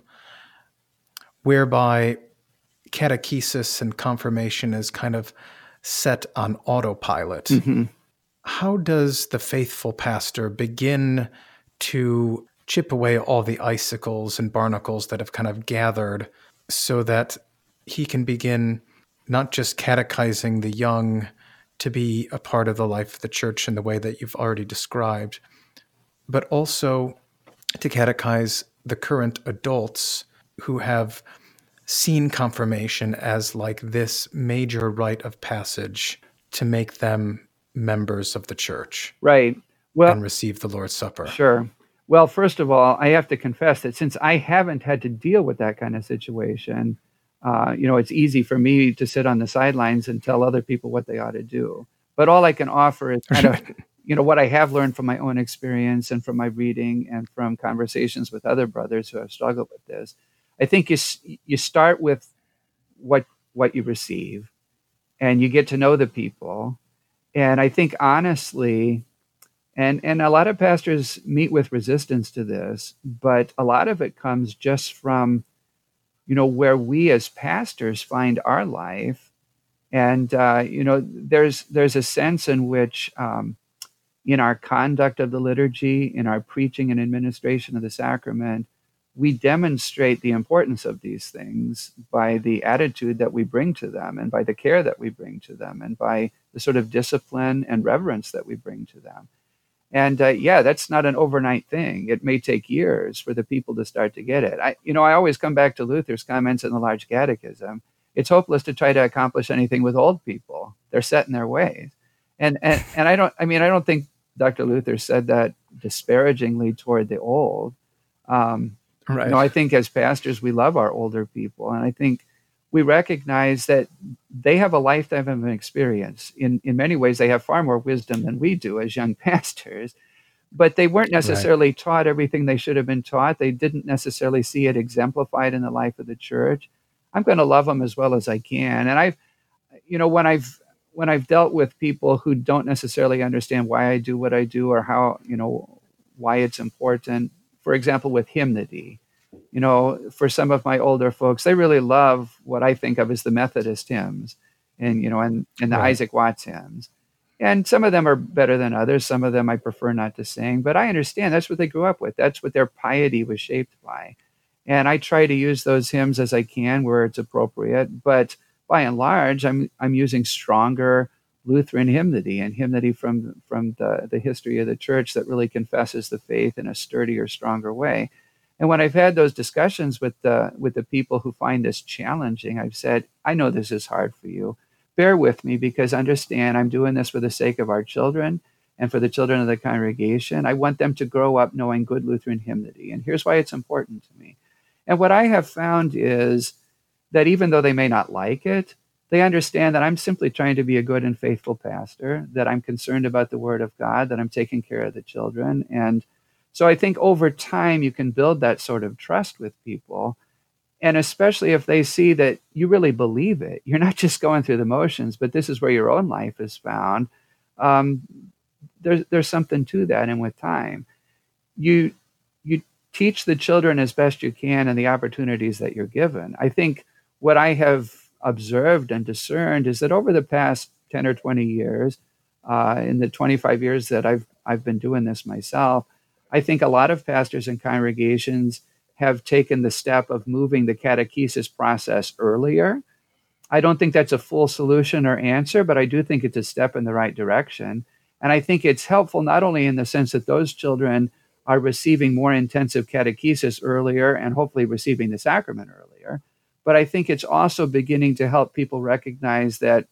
whereby catechesis and confirmation is kind of set on autopilot. How does the faithful pastor begin to chip away all the icicles and barnacles that have kind of gathered so that he can begin not just catechizing the young to be a part of the life of the church in the way that you've already described, but also to catechize the current adults who have seen confirmation as like this major rite of passage to make them members of the church. Right. Well, and receive the Lord's Supper. Sure. Well, first of all, I have to confess that since I haven't had to deal with that kind of situation, it's easy for me to sit on the sidelines and tell other people what they ought to do. But all I can offer is kind of, Right. what I have learned from my own experience and from my reading and from conversations with other brothers who have struggled with this. I think you start with what what you receive, and you get to know the people. And I think honestly, and a lot of pastors meet with resistance to this, but a lot of it comes just from, where we as pastors find our life. And there's a sense in which, in our conduct of the liturgy, in our preaching and administration of the sacrament, we demonstrate the importance of these things by the attitude that we bring to them, and by the care that we bring to them, and by the sort of discipline and reverence that we bring to them. And yeah, that's not an overnight thing. It may take years for the people to start to get it. I always come back to Luther's comments in the Large Catechism. It's hopeless to try to accomplish anything with old people. They're set in their ways. And I don't think Dr. Luther said that disparagingly toward the old. Right. I think as pastors, we love our older people. And I think we recognize that they have a lifetime of experience. In many ways, they have far more wisdom than we do as young pastors, but they weren't Right. necessarily taught everything they should have been taught. They didn't necessarily see it exemplified in the life of the church. I'm going to love them as well as I can. And when I've dealt with people who don't necessarily understand why I do what I do, or how, why it's important, for example, with hymnody, for some of my older folks, they really love what I think of as the Methodist hymns, and the Right. Isaac Watts hymns. And some of them are better than others. Some of them I prefer not to sing, but I understand that's what they grew up with. That's what their piety was shaped by. And I try to use those hymns as I can where it's appropriate. But by and large, I'm using stronger Lutheran hymnody, and hymnody from the history of the church that really confesses the faith in a sturdier, stronger way. And when I've had those discussions with the people who find this challenging, I've said, I know this is hard for you. Bear with me, because understand I'm doing this for the sake of our children and for the children of the congregation. I want them to grow up knowing good Lutheran hymnody. And here's why it's important to me. And what I have found is that even though they may not like it, they understand that I'm simply trying to be a good and faithful pastor, that I'm concerned about the Word of God, that I'm taking care of the children. And so I think over time you can build that sort of trust with people. And especially if they see that you really believe it, you're not just going through the motions, but this is where your own life is found. Um, there's something to that. And with time, you you teach the children as best you can and the opportunities that you're given. I think what I have observed and discerned is that over the past 10 or 20 years, in the 25 years that I've been doing this myself, I think a lot of pastors and congregations have taken the step of moving the catechesis process earlier. I don't think that's a full solution or answer, but I do think it's a step in the right direction. And I think it's helpful not only in the sense that those children are receiving more intensive catechesis earlier and hopefully receiving the sacrament earlier, but I think it's also beginning to help people recognize that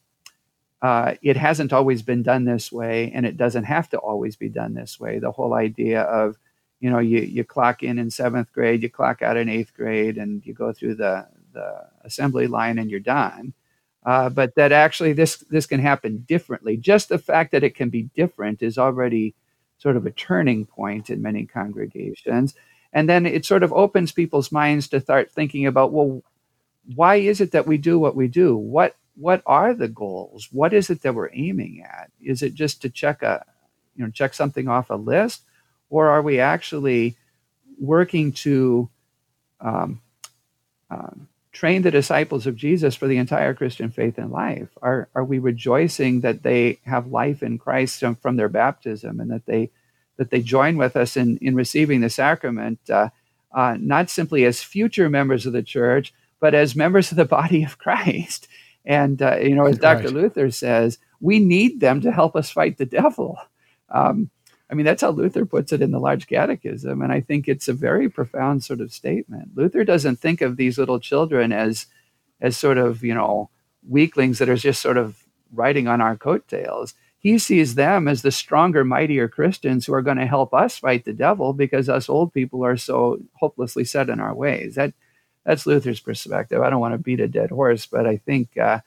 it hasn't always been done this way, and it doesn't have to always be done this way. The whole idea of, you clock in seventh grade, you clock out in eighth grade, and you go through the assembly line and you're done. But that actually this can happen differently. Just the fact that it can be different is already sort of a turning point in many congregations. And then it sort of opens people's minds to start thinking about, well, why is it that we do what we do? What are the goals? What is it that we're aiming at? Is it just to check something off a list, or are we actually working to um, train the disciples of Jesus for the entire Christian faith and life? Are we rejoicing that they have life in Christ from their baptism, and that they join with us in receiving the sacrament, not simply as future members of the church, but as members of the body of Christ? And as Dr. Right. Luther says, we need them to help us fight the devil. Um, that's how Luther puts it in the Large Catechism, and I think it's a very profound sort of statement. Luther doesn't think of these little children as sort of weaklings that are just sort of riding on our coattails. He sees them as the stronger, mightier Christians who are going to help us fight the devil, because us old people are so hopelessly set in our ways. That's Luther's perspective. I don't want to beat a dead horse, but I think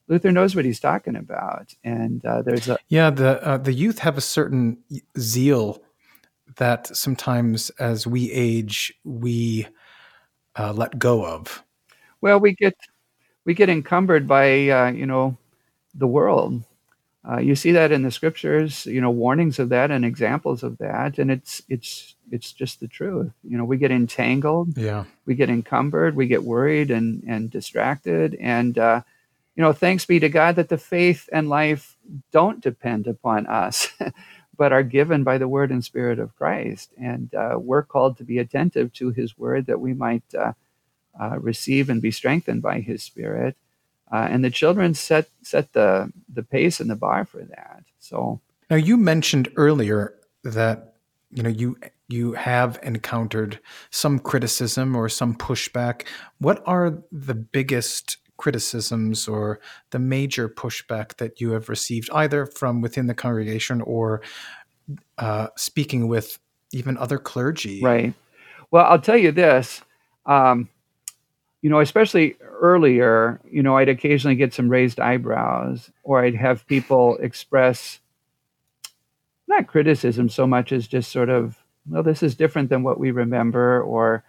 Luther knows what he's talking about. And there's a Yeah, the youth have a certain zeal that sometimes, as we age, we let go of. well, we get encumbered by the world. You see that in the scriptures, warnings of that and examples of that, and it's just the truth. We get entangled, Yeah. we get encumbered, we get worried and distracted, and thanks be to God that the faith and life don't depend upon us, but are given by the Word and Spirit of Christ, and we're called to be attentive to His Word that we might receive and be strengthened by His Spirit. And the children set the pace and the bar for that. So Now, you mentioned earlier that you have encountered some criticism or some pushback. What are the biggest criticisms or the major pushback that you have received, either from within the congregation or speaking with even other clergy? right. Well, I'll tell you this. Especially earlier, I'd occasionally get some raised eyebrows, or I'd have people express not criticism so much as just sort of, well, this is different than what we remember, or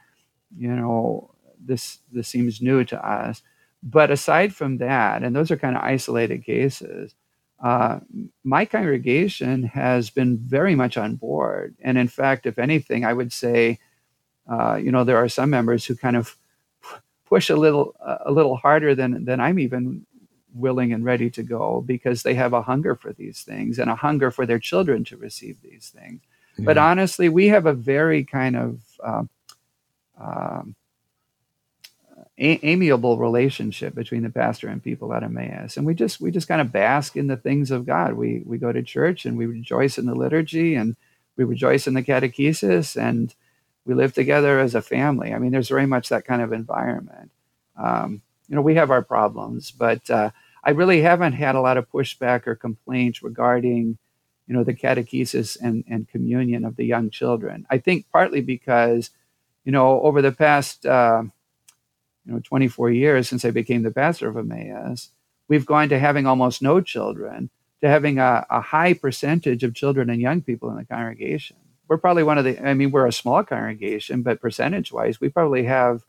this seems new to us. But aside from that, and those are kind of isolated cases, uh, my congregation has been very much on board. And in fact, if anything, I would say, there are some members who kind of push a little harder than I'm even willing and ready to go, because they have a hunger for these things and a hunger for their children to receive these things. But Yeah. honestly, we have a very kind of um, amiable relationship between the pastor and people at Emmaus, and we just kind of bask in the things of God. We go to church and we rejoice in the liturgy, and we rejoice in the catechesis, and we live together as a family. I mean, there's very much that kind of environment. We have our problems, but I really haven't had a lot of pushback or complaints regarding, the catechesis and communion of the young children. I think partly because, over the past, 24 years since I became the pastor of Emmaus, we've gone to having almost no children to having a high percentage of children and young people in the congregation. We're probably we're a small congregation, but percentage wise, we probably have,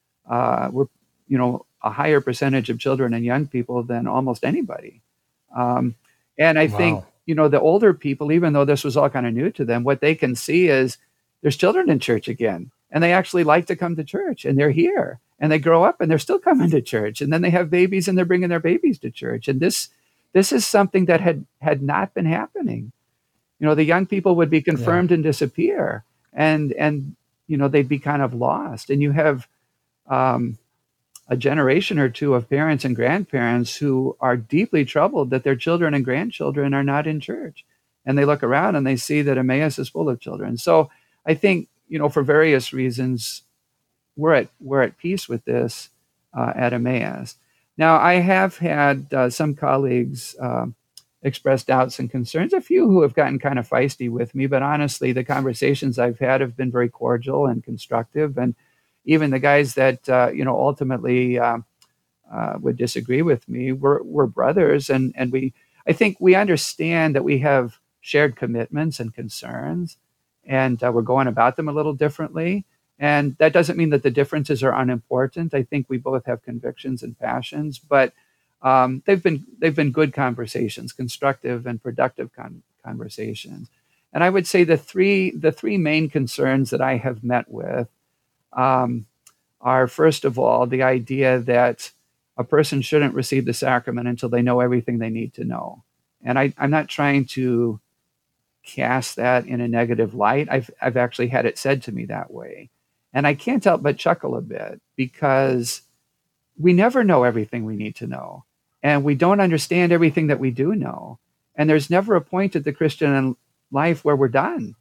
a higher percentage of children and young people than almost anybody. Um, and I think, Wow. the older people, even though this was all kind of new to them, what they can see is there's children in church again, and they actually like to come to church, and they're here, and they grow up and they're still coming to church, and then they have babies and they're bringing their babies to church. And this is something that had not been happening. The young people would be Yeah. confirmed and disappear, and they'd be kind of lost. And you have um, a generation or two of parents and grandparents who are deeply troubled that their children and grandchildren are not in church, and they look around and they see that Emmaus is full of children. So I think, for various reasons, we're at peace with this at Emmaus. Now, I have had some colleagues express doubts and concerns, a few who have gotten kind of feisty with me, but honestly, the conversations I've had have been very cordial and constructive. And even the guys that, ultimately would disagree with me, we're brothers. And I think we understand that we have shared commitments and concerns, and we're going about them a little differently. And that doesn't mean that the differences are unimportant. I think we both have convictions and passions, but they've been good conversations, constructive and productive conversations. And I would say the three main concerns that I have met with um, are, first of all, the idea that a person shouldn't receive the sacrament until they know everything they need to know. And I'm not trying to cast that in a negative light. I've actually had it said to me that way. And I can't help but chuckle a bit, because we never know everything we need to know. And we don't understand everything that we do know. And there's never a point at the Christian life where we're done.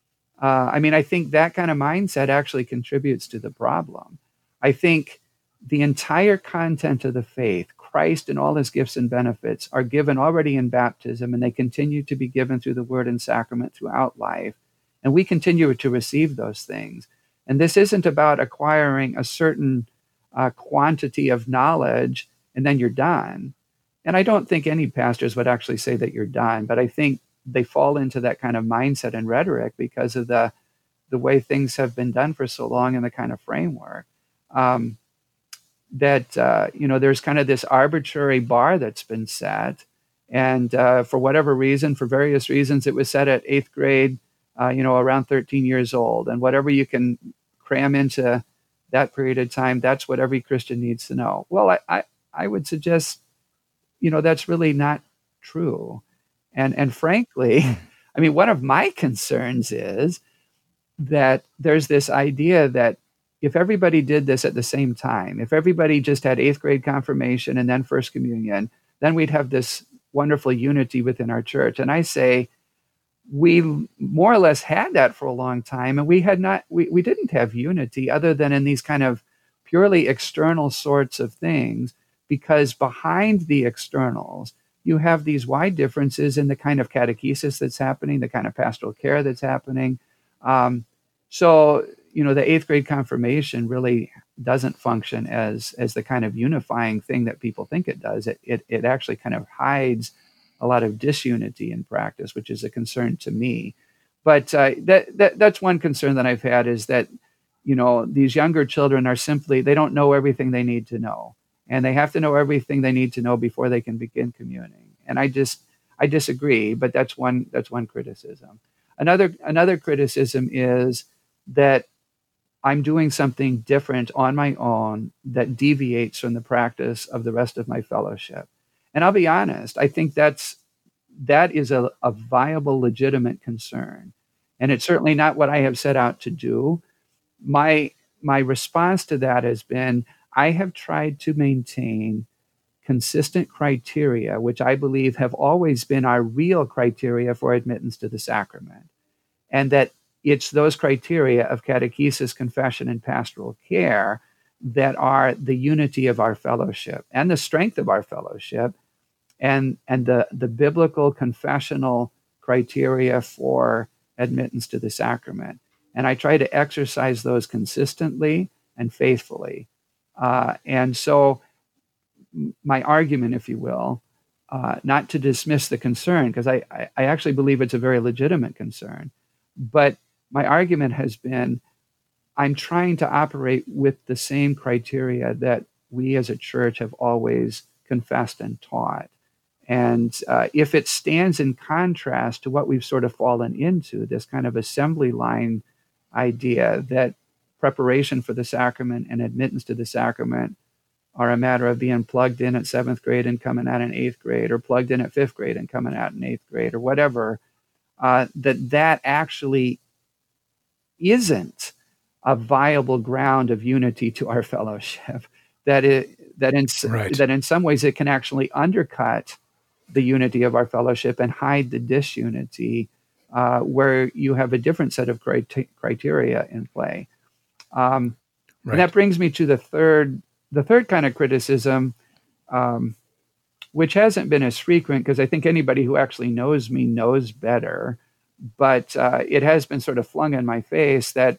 I think that kind of mindset actually contributes to the problem. I think the entire content of the faith, Christ and all his gifts and benefits, are given already in baptism, and they continue to be given through the word and sacrament throughout life. And we continue to receive those things. And this isn't about acquiring a certain quantity of knowledge and then you're done. And I don't think any pastors would actually say that you're done, but I think they fall into that kind of mindset and rhetoric because of the way things have been done for so long and the kind of framework. Um, that there's kind of this arbitrary bar that's been set, and for whatever reason, for various reasons, it was set at eighth grade, around 13 years old, and whatever you can cram into that period of time, that's what every Christian needs to know. Well, I would suggest, that's really not true, and frankly, I mean, one of my concerns is that there's this idea that if everybody did this at the same time, if everybody just had eighth grade confirmation and then first communion, then we'd have this wonderful unity within our church. And I say, we more or less had that for a long time, and we didn't have unity other than in these kind of purely external sorts of things, because behind the externals, you have these wide differences in the kind of catechesis that's happening, the kind of pastoral care that's happening. So, the eighth grade confirmation really doesn't function as the kind of unifying thing that people think it does. It actually kind of hides a lot of disunity in practice, which is a concern to me. But that's one concern that I've had, is that, these younger children they don't know everything they need to know. And they have to know everything they need to know before they can begin communing. And I disagree, but that's one criticism. Another criticism is that I'm doing something different on my own that deviates from the practice of the rest of my fellowship. And I'll be honest, I think that is a viable, legitimate concern. And it's certainly not what I have set out to do. My response to that has been, I have tried to maintain consistent criteria, which I believe have always been our real criteria for admittance to the sacrament. And that it's those criteria of catechesis, confession, and pastoral care that are the unity of our fellowship and the strength of our fellowship, and the biblical confessional criteria for admittance to the sacrament. And I try to exercise those consistently and faithfully. And so my argument, if you will, not to dismiss the concern, because I actually believe it's a very legitimate concern, but my argument has been, I'm trying to operate with the same criteria that we as a church have always confessed and taught. And if it stands in contrast to what we've sort of fallen into, this kind of assembly line idea that preparation for the sacrament and admittance to the sacrament are a matter of being plugged in at seventh grade and coming out in eighth grade, or plugged in at fifth grade and coming out in eighth grade, or whatever, that actually isn't a viable ground of unity to our fellowship. That in some ways it can actually undercut the unity of our fellowship and hide the disunity, where you have a different set of criteria in play. And that brings me to the third kind of criticism, which hasn't been as frequent, because I think anybody who actually knows me knows better, but it has been sort of flung in my face that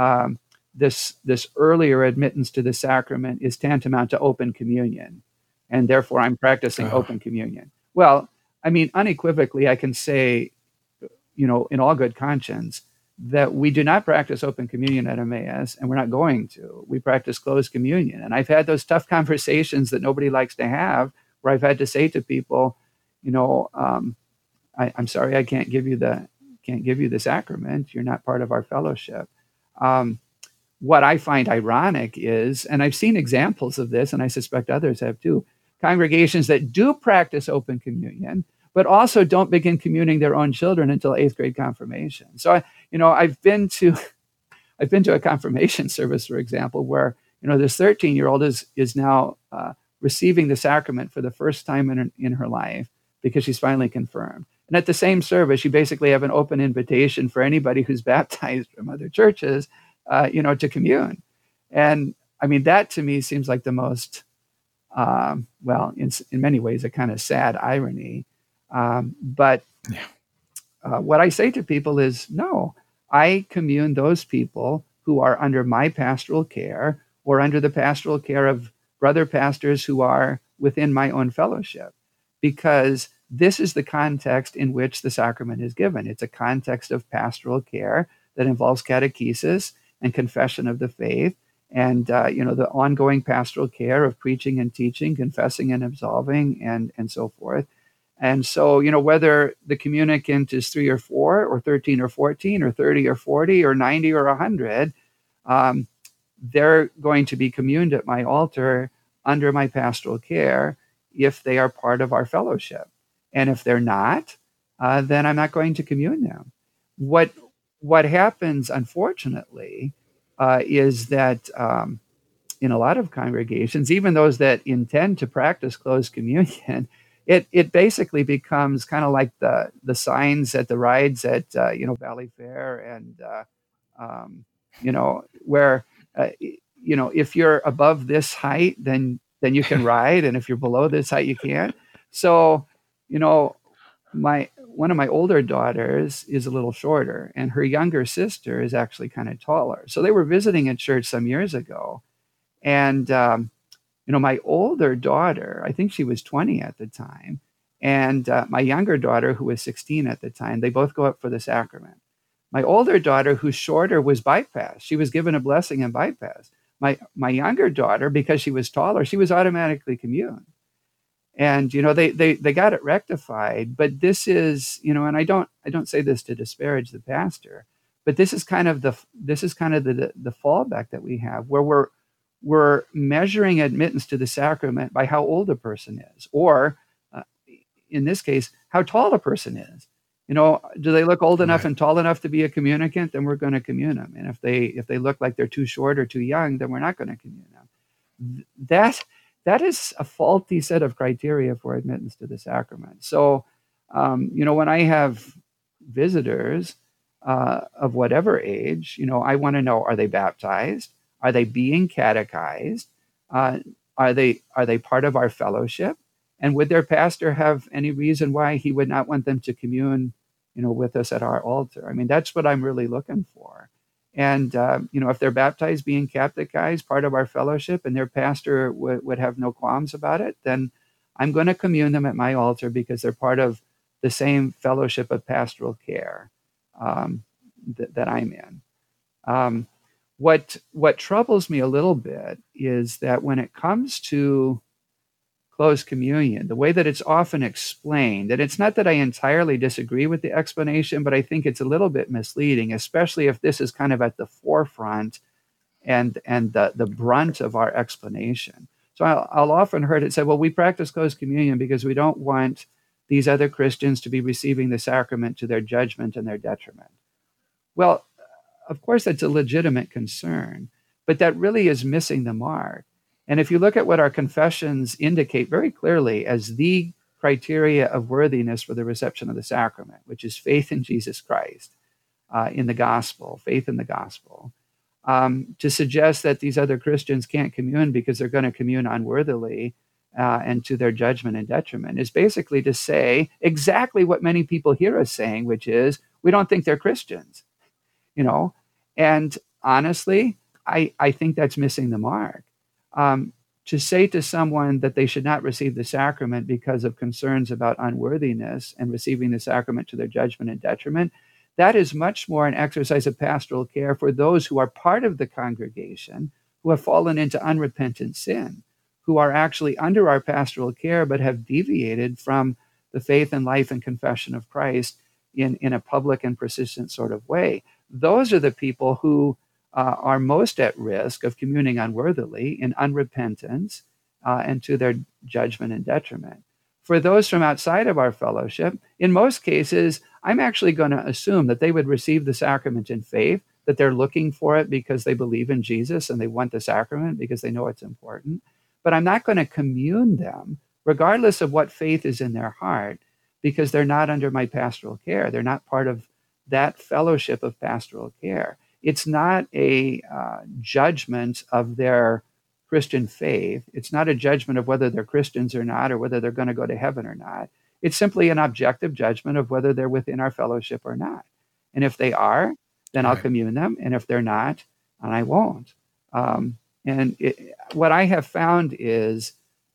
this earlier admittance to the sacrament is tantamount to open communion, and therefore I'm practicing open communion. Well, I mean, unequivocally, I can say, in all good conscience, that we do not practice open communion at Emmaus, and we're not going to. We practice closed communion. And I've had those tough conversations that nobody likes to have, where I've had to say to people, I'm sorry, I can't give you the sacrament. You're not part of our fellowship. What I find ironic is, and I've seen examples of this, and I suspect others have too, congregations that do practice open communion, but also don't begin communing their own children until eighth grade confirmation. So, I've been to a confirmation service, for example, where, this 13-year-old is now receiving the sacrament for the first time in her life, because she's finally confirmed. And at the same service, you basically have an open invitation for anybody who's baptized from other churches, to commune. And I mean, that to me seems like the most, in many ways, a kind of sad irony. But what I say to people is, no, I commune those people who are under my pastoral care, or under the pastoral care of brother pastors who are within my own fellowship. because this is the context in which the sacrament is given. It's a context of pastoral care that involves catechesis and confession of the faith, and the ongoing pastoral care of preaching and teaching, confessing and absolving, and so forth. And so, whether the communicant is 3 or 4 or 13 or 14 or 30 or 40 or 90 or 100, they're going to be communed at my altar under my pastoral care if they are part of our fellowship. And if they're not, then I'm not going to commune them. What happens, unfortunately, is that in a lot of congregations, even those that intend to practice closed communion, it basically becomes kind of like the signs at the rides at Valley Fair, and where if you're above this height, then you can ride, and if you're below this height, you can't. So, one of my older daughters is a little shorter, and her younger sister is actually kind of taller. So they were visiting at church some years ago, and my older daughter, I think she was 20 at the time, and my younger daughter, who was 16 at the time, they both go up for the sacrament. My older daughter, who's shorter, was bypassed. She was given a blessing and bypassed. My younger daughter, because she was taller, she was automatically communed. And they got it rectified, but this is and I don't say this to disparage the pastor, but this is kind of the fallback that we have, where we're measuring admittance to the sacrament by how old a person is, or in this case, how tall a person is. Do they look old enough and tall enough to be a communicant? Then we're going to commune them. And if they look like they're too short or too young, then we're not going to commune them. That is a faulty set of criteria for admittance to the sacrament. So, when I have visitors of whatever age, I want to know: are they baptized? Are they being catechized? Are they part of our fellowship? And would their pastor have any reason why he would not want them to commune, with us at our altar? I mean, that's what I'm really looking for. And, if they're baptized, being catechized, part of our fellowship, and their pastor would have no qualms about it, then I'm going to commune them at my altar because they're part of the same fellowship of pastoral care that I'm in. What troubles me a little bit is that when it comes to closed communion, the way that it's often explained, and it's not that I entirely disagree with the explanation, but I think it's a little bit misleading, especially if this is kind of at the forefront and the brunt of our explanation. So I'll often heard it said, well, we practice closed communion because we don't want these other Christians to be receiving the sacrament to their judgment and their detriment. Well, of course, that's a legitimate concern, but that really is missing the mark. And if you look at what our confessions indicate very clearly as the criteria of worthiness for the reception of the sacrament, which is faith in Jesus Christ, in the gospel, faith in the gospel, to suggest that these other Christians can't commune because they're going to commune unworthily and to their judgment and detriment is basically to say exactly what many people hear us saying, which is, we don't think they're Christians, And honestly, I think that's missing the mark. To say to someone that they should not receive the sacrament because of concerns about unworthiness and receiving the sacrament to their judgment and detriment, that is much more an exercise of pastoral care for those who are part of the congregation, who have fallen into unrepentant sin, who are actually under our pastoral care but have deviated from the faith and life and confession of Christ in a public and persistent sort of way. Those are the people who are most at risk of communing unworthily in unrepentance and to their judgment and detriment. For those from outside of our fellowship, in most cases, I'm actually going to assume that they would receive the sacrament in faith, that they're looking for it because they believe in Jesus and they want the sacrament because they know it's important. But I'm not going to commune them, regardless of what faith is in their heart, because they're not under my pastoral care. They're not part of that fellowship of pastoral care. It's not a judgment of their Christian faith. It's not a judgment of whether they're Christians or not, or whether they're going to go to heaven or not. It's simply an objective judgment of whether they're within our fellowship or not. And if they are, then I'll commune them. And if they're not, then I won't. What I have found is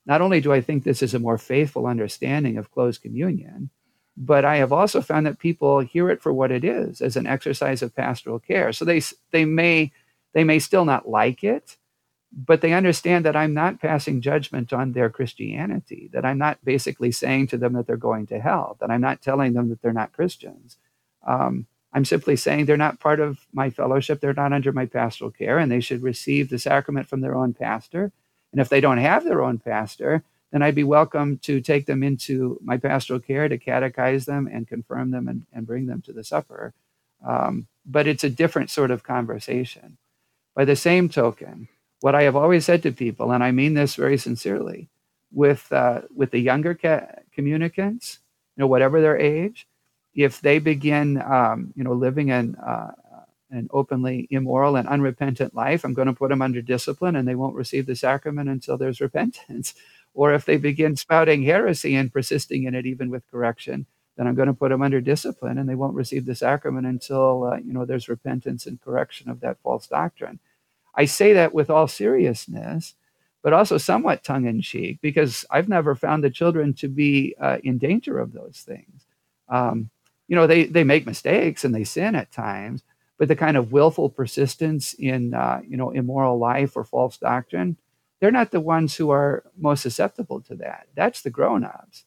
not only do I think this is a more faithful understanding of closed communion, but I have also found that people hear it for what it is, as an exercise of pastoral care. So they may still not like it, but they understand that I'm not passing judgment on their Christianity, that I'm not basically saying to them that they're going to hell, that I'm not telling them that they're not Christians. I'm simply saying they're not part of my fellowship, they're not under my pastoral care, and they should receive the sacrament from their own pastor. And if they don't have their own pastor, then I'd be welcome to take them into my pastoral care to catechize them and confirm them and bring them to the supper. But it's a different sort of conversation. By the same token, what I have always said to people, and I mean this very sincerely, with the younger communicants, whatever their age, if they begin, living an openly immoral and unrepentant life, I'm going to put them under discipline, and they won't receive the sacrament until there's repentance. Or if they begin spouting heresy and persisting in it, even with correction, then I'm going to put them under discipline, and they won't receive the sacrament until there's repentance and correction of that false doctrine. I say that with all seriousness, but also somewhat tongue-in-cheek, because I've never found the children to be in danger of those things. They make mistakes and they sin at times, but the kind of willful persistence in immoral life or false doctrine, they're not the ones who are most susceptible to that. That's the grown-ups.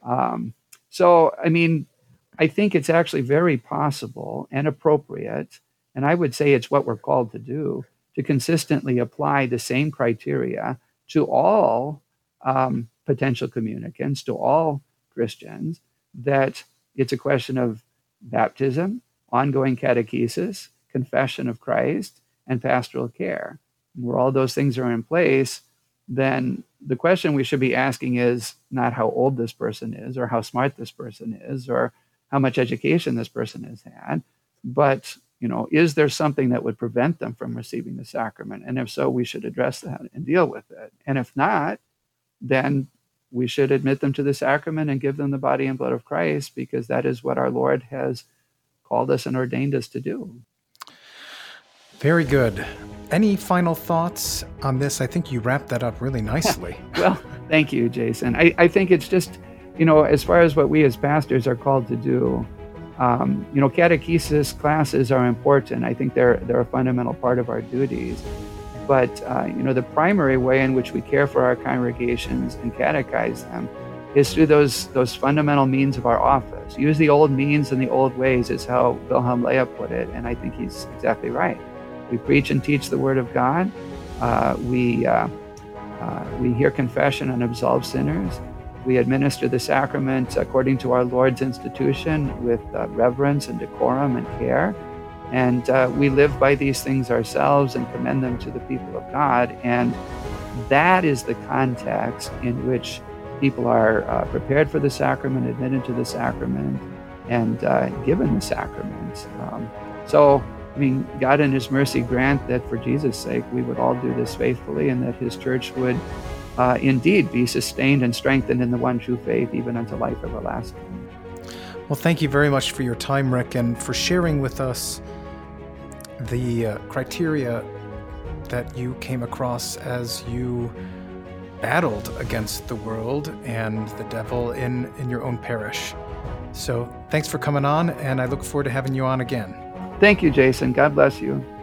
I think it's actually very possible and appropriate, and I would say it's what we're called to do, to consistently apply the same criteria to all potential communicants, to all Christians, that it's a question of baptism, ongoing catechesis, confession of Christ, and pastoral care. Where all those things are in place, then the question we should be asking is not how old this person is, or how smart this person is, or how much education this person has had, but is there something that would prevent them from receiving the sacrament? And if so, we should address that and deal with it. And if not, then we should admit them to the sacrament and give them the body and blood of Christ, because that is what our Lord has called us and ordained us to do. Very good. Any final thoughts on this? I think you wrapped that up really nicely. Well, thank you, Jason. I think it's just, as far as what we as pastors are called to do, catechesis classes are important. I think they're a fundamental part of our duties. But, the primary way in which we care for our congregations and catechize them is through those fundamental means of our office. Use the old means and the old ways is how Wilhelm Leah put it, and I think he's exactly right. We preach and teach the Word of God. We hear confession and absolve sinners. We administer the sacrament according to our Lord's institution with reverence and decorum and care. And we live by these things ourselves and commend them to the people of God. And that is the context in which people are prepared for the sacrament, admitted to the sacrament, and given the sacrament. God in His mercy grant that for Jesus' sake, we would all do this faithfully, and that His church would indeed be sustained and strengthened in the one true faith, even unto life everlasting. Well, thank you very much for your time, Rick, and for sharing with us the criteria that you came across as you battled against the world and the devil in your own parish. So thanks for coming on, and I look forward to having you on again. Thank you, Jason. God bless you.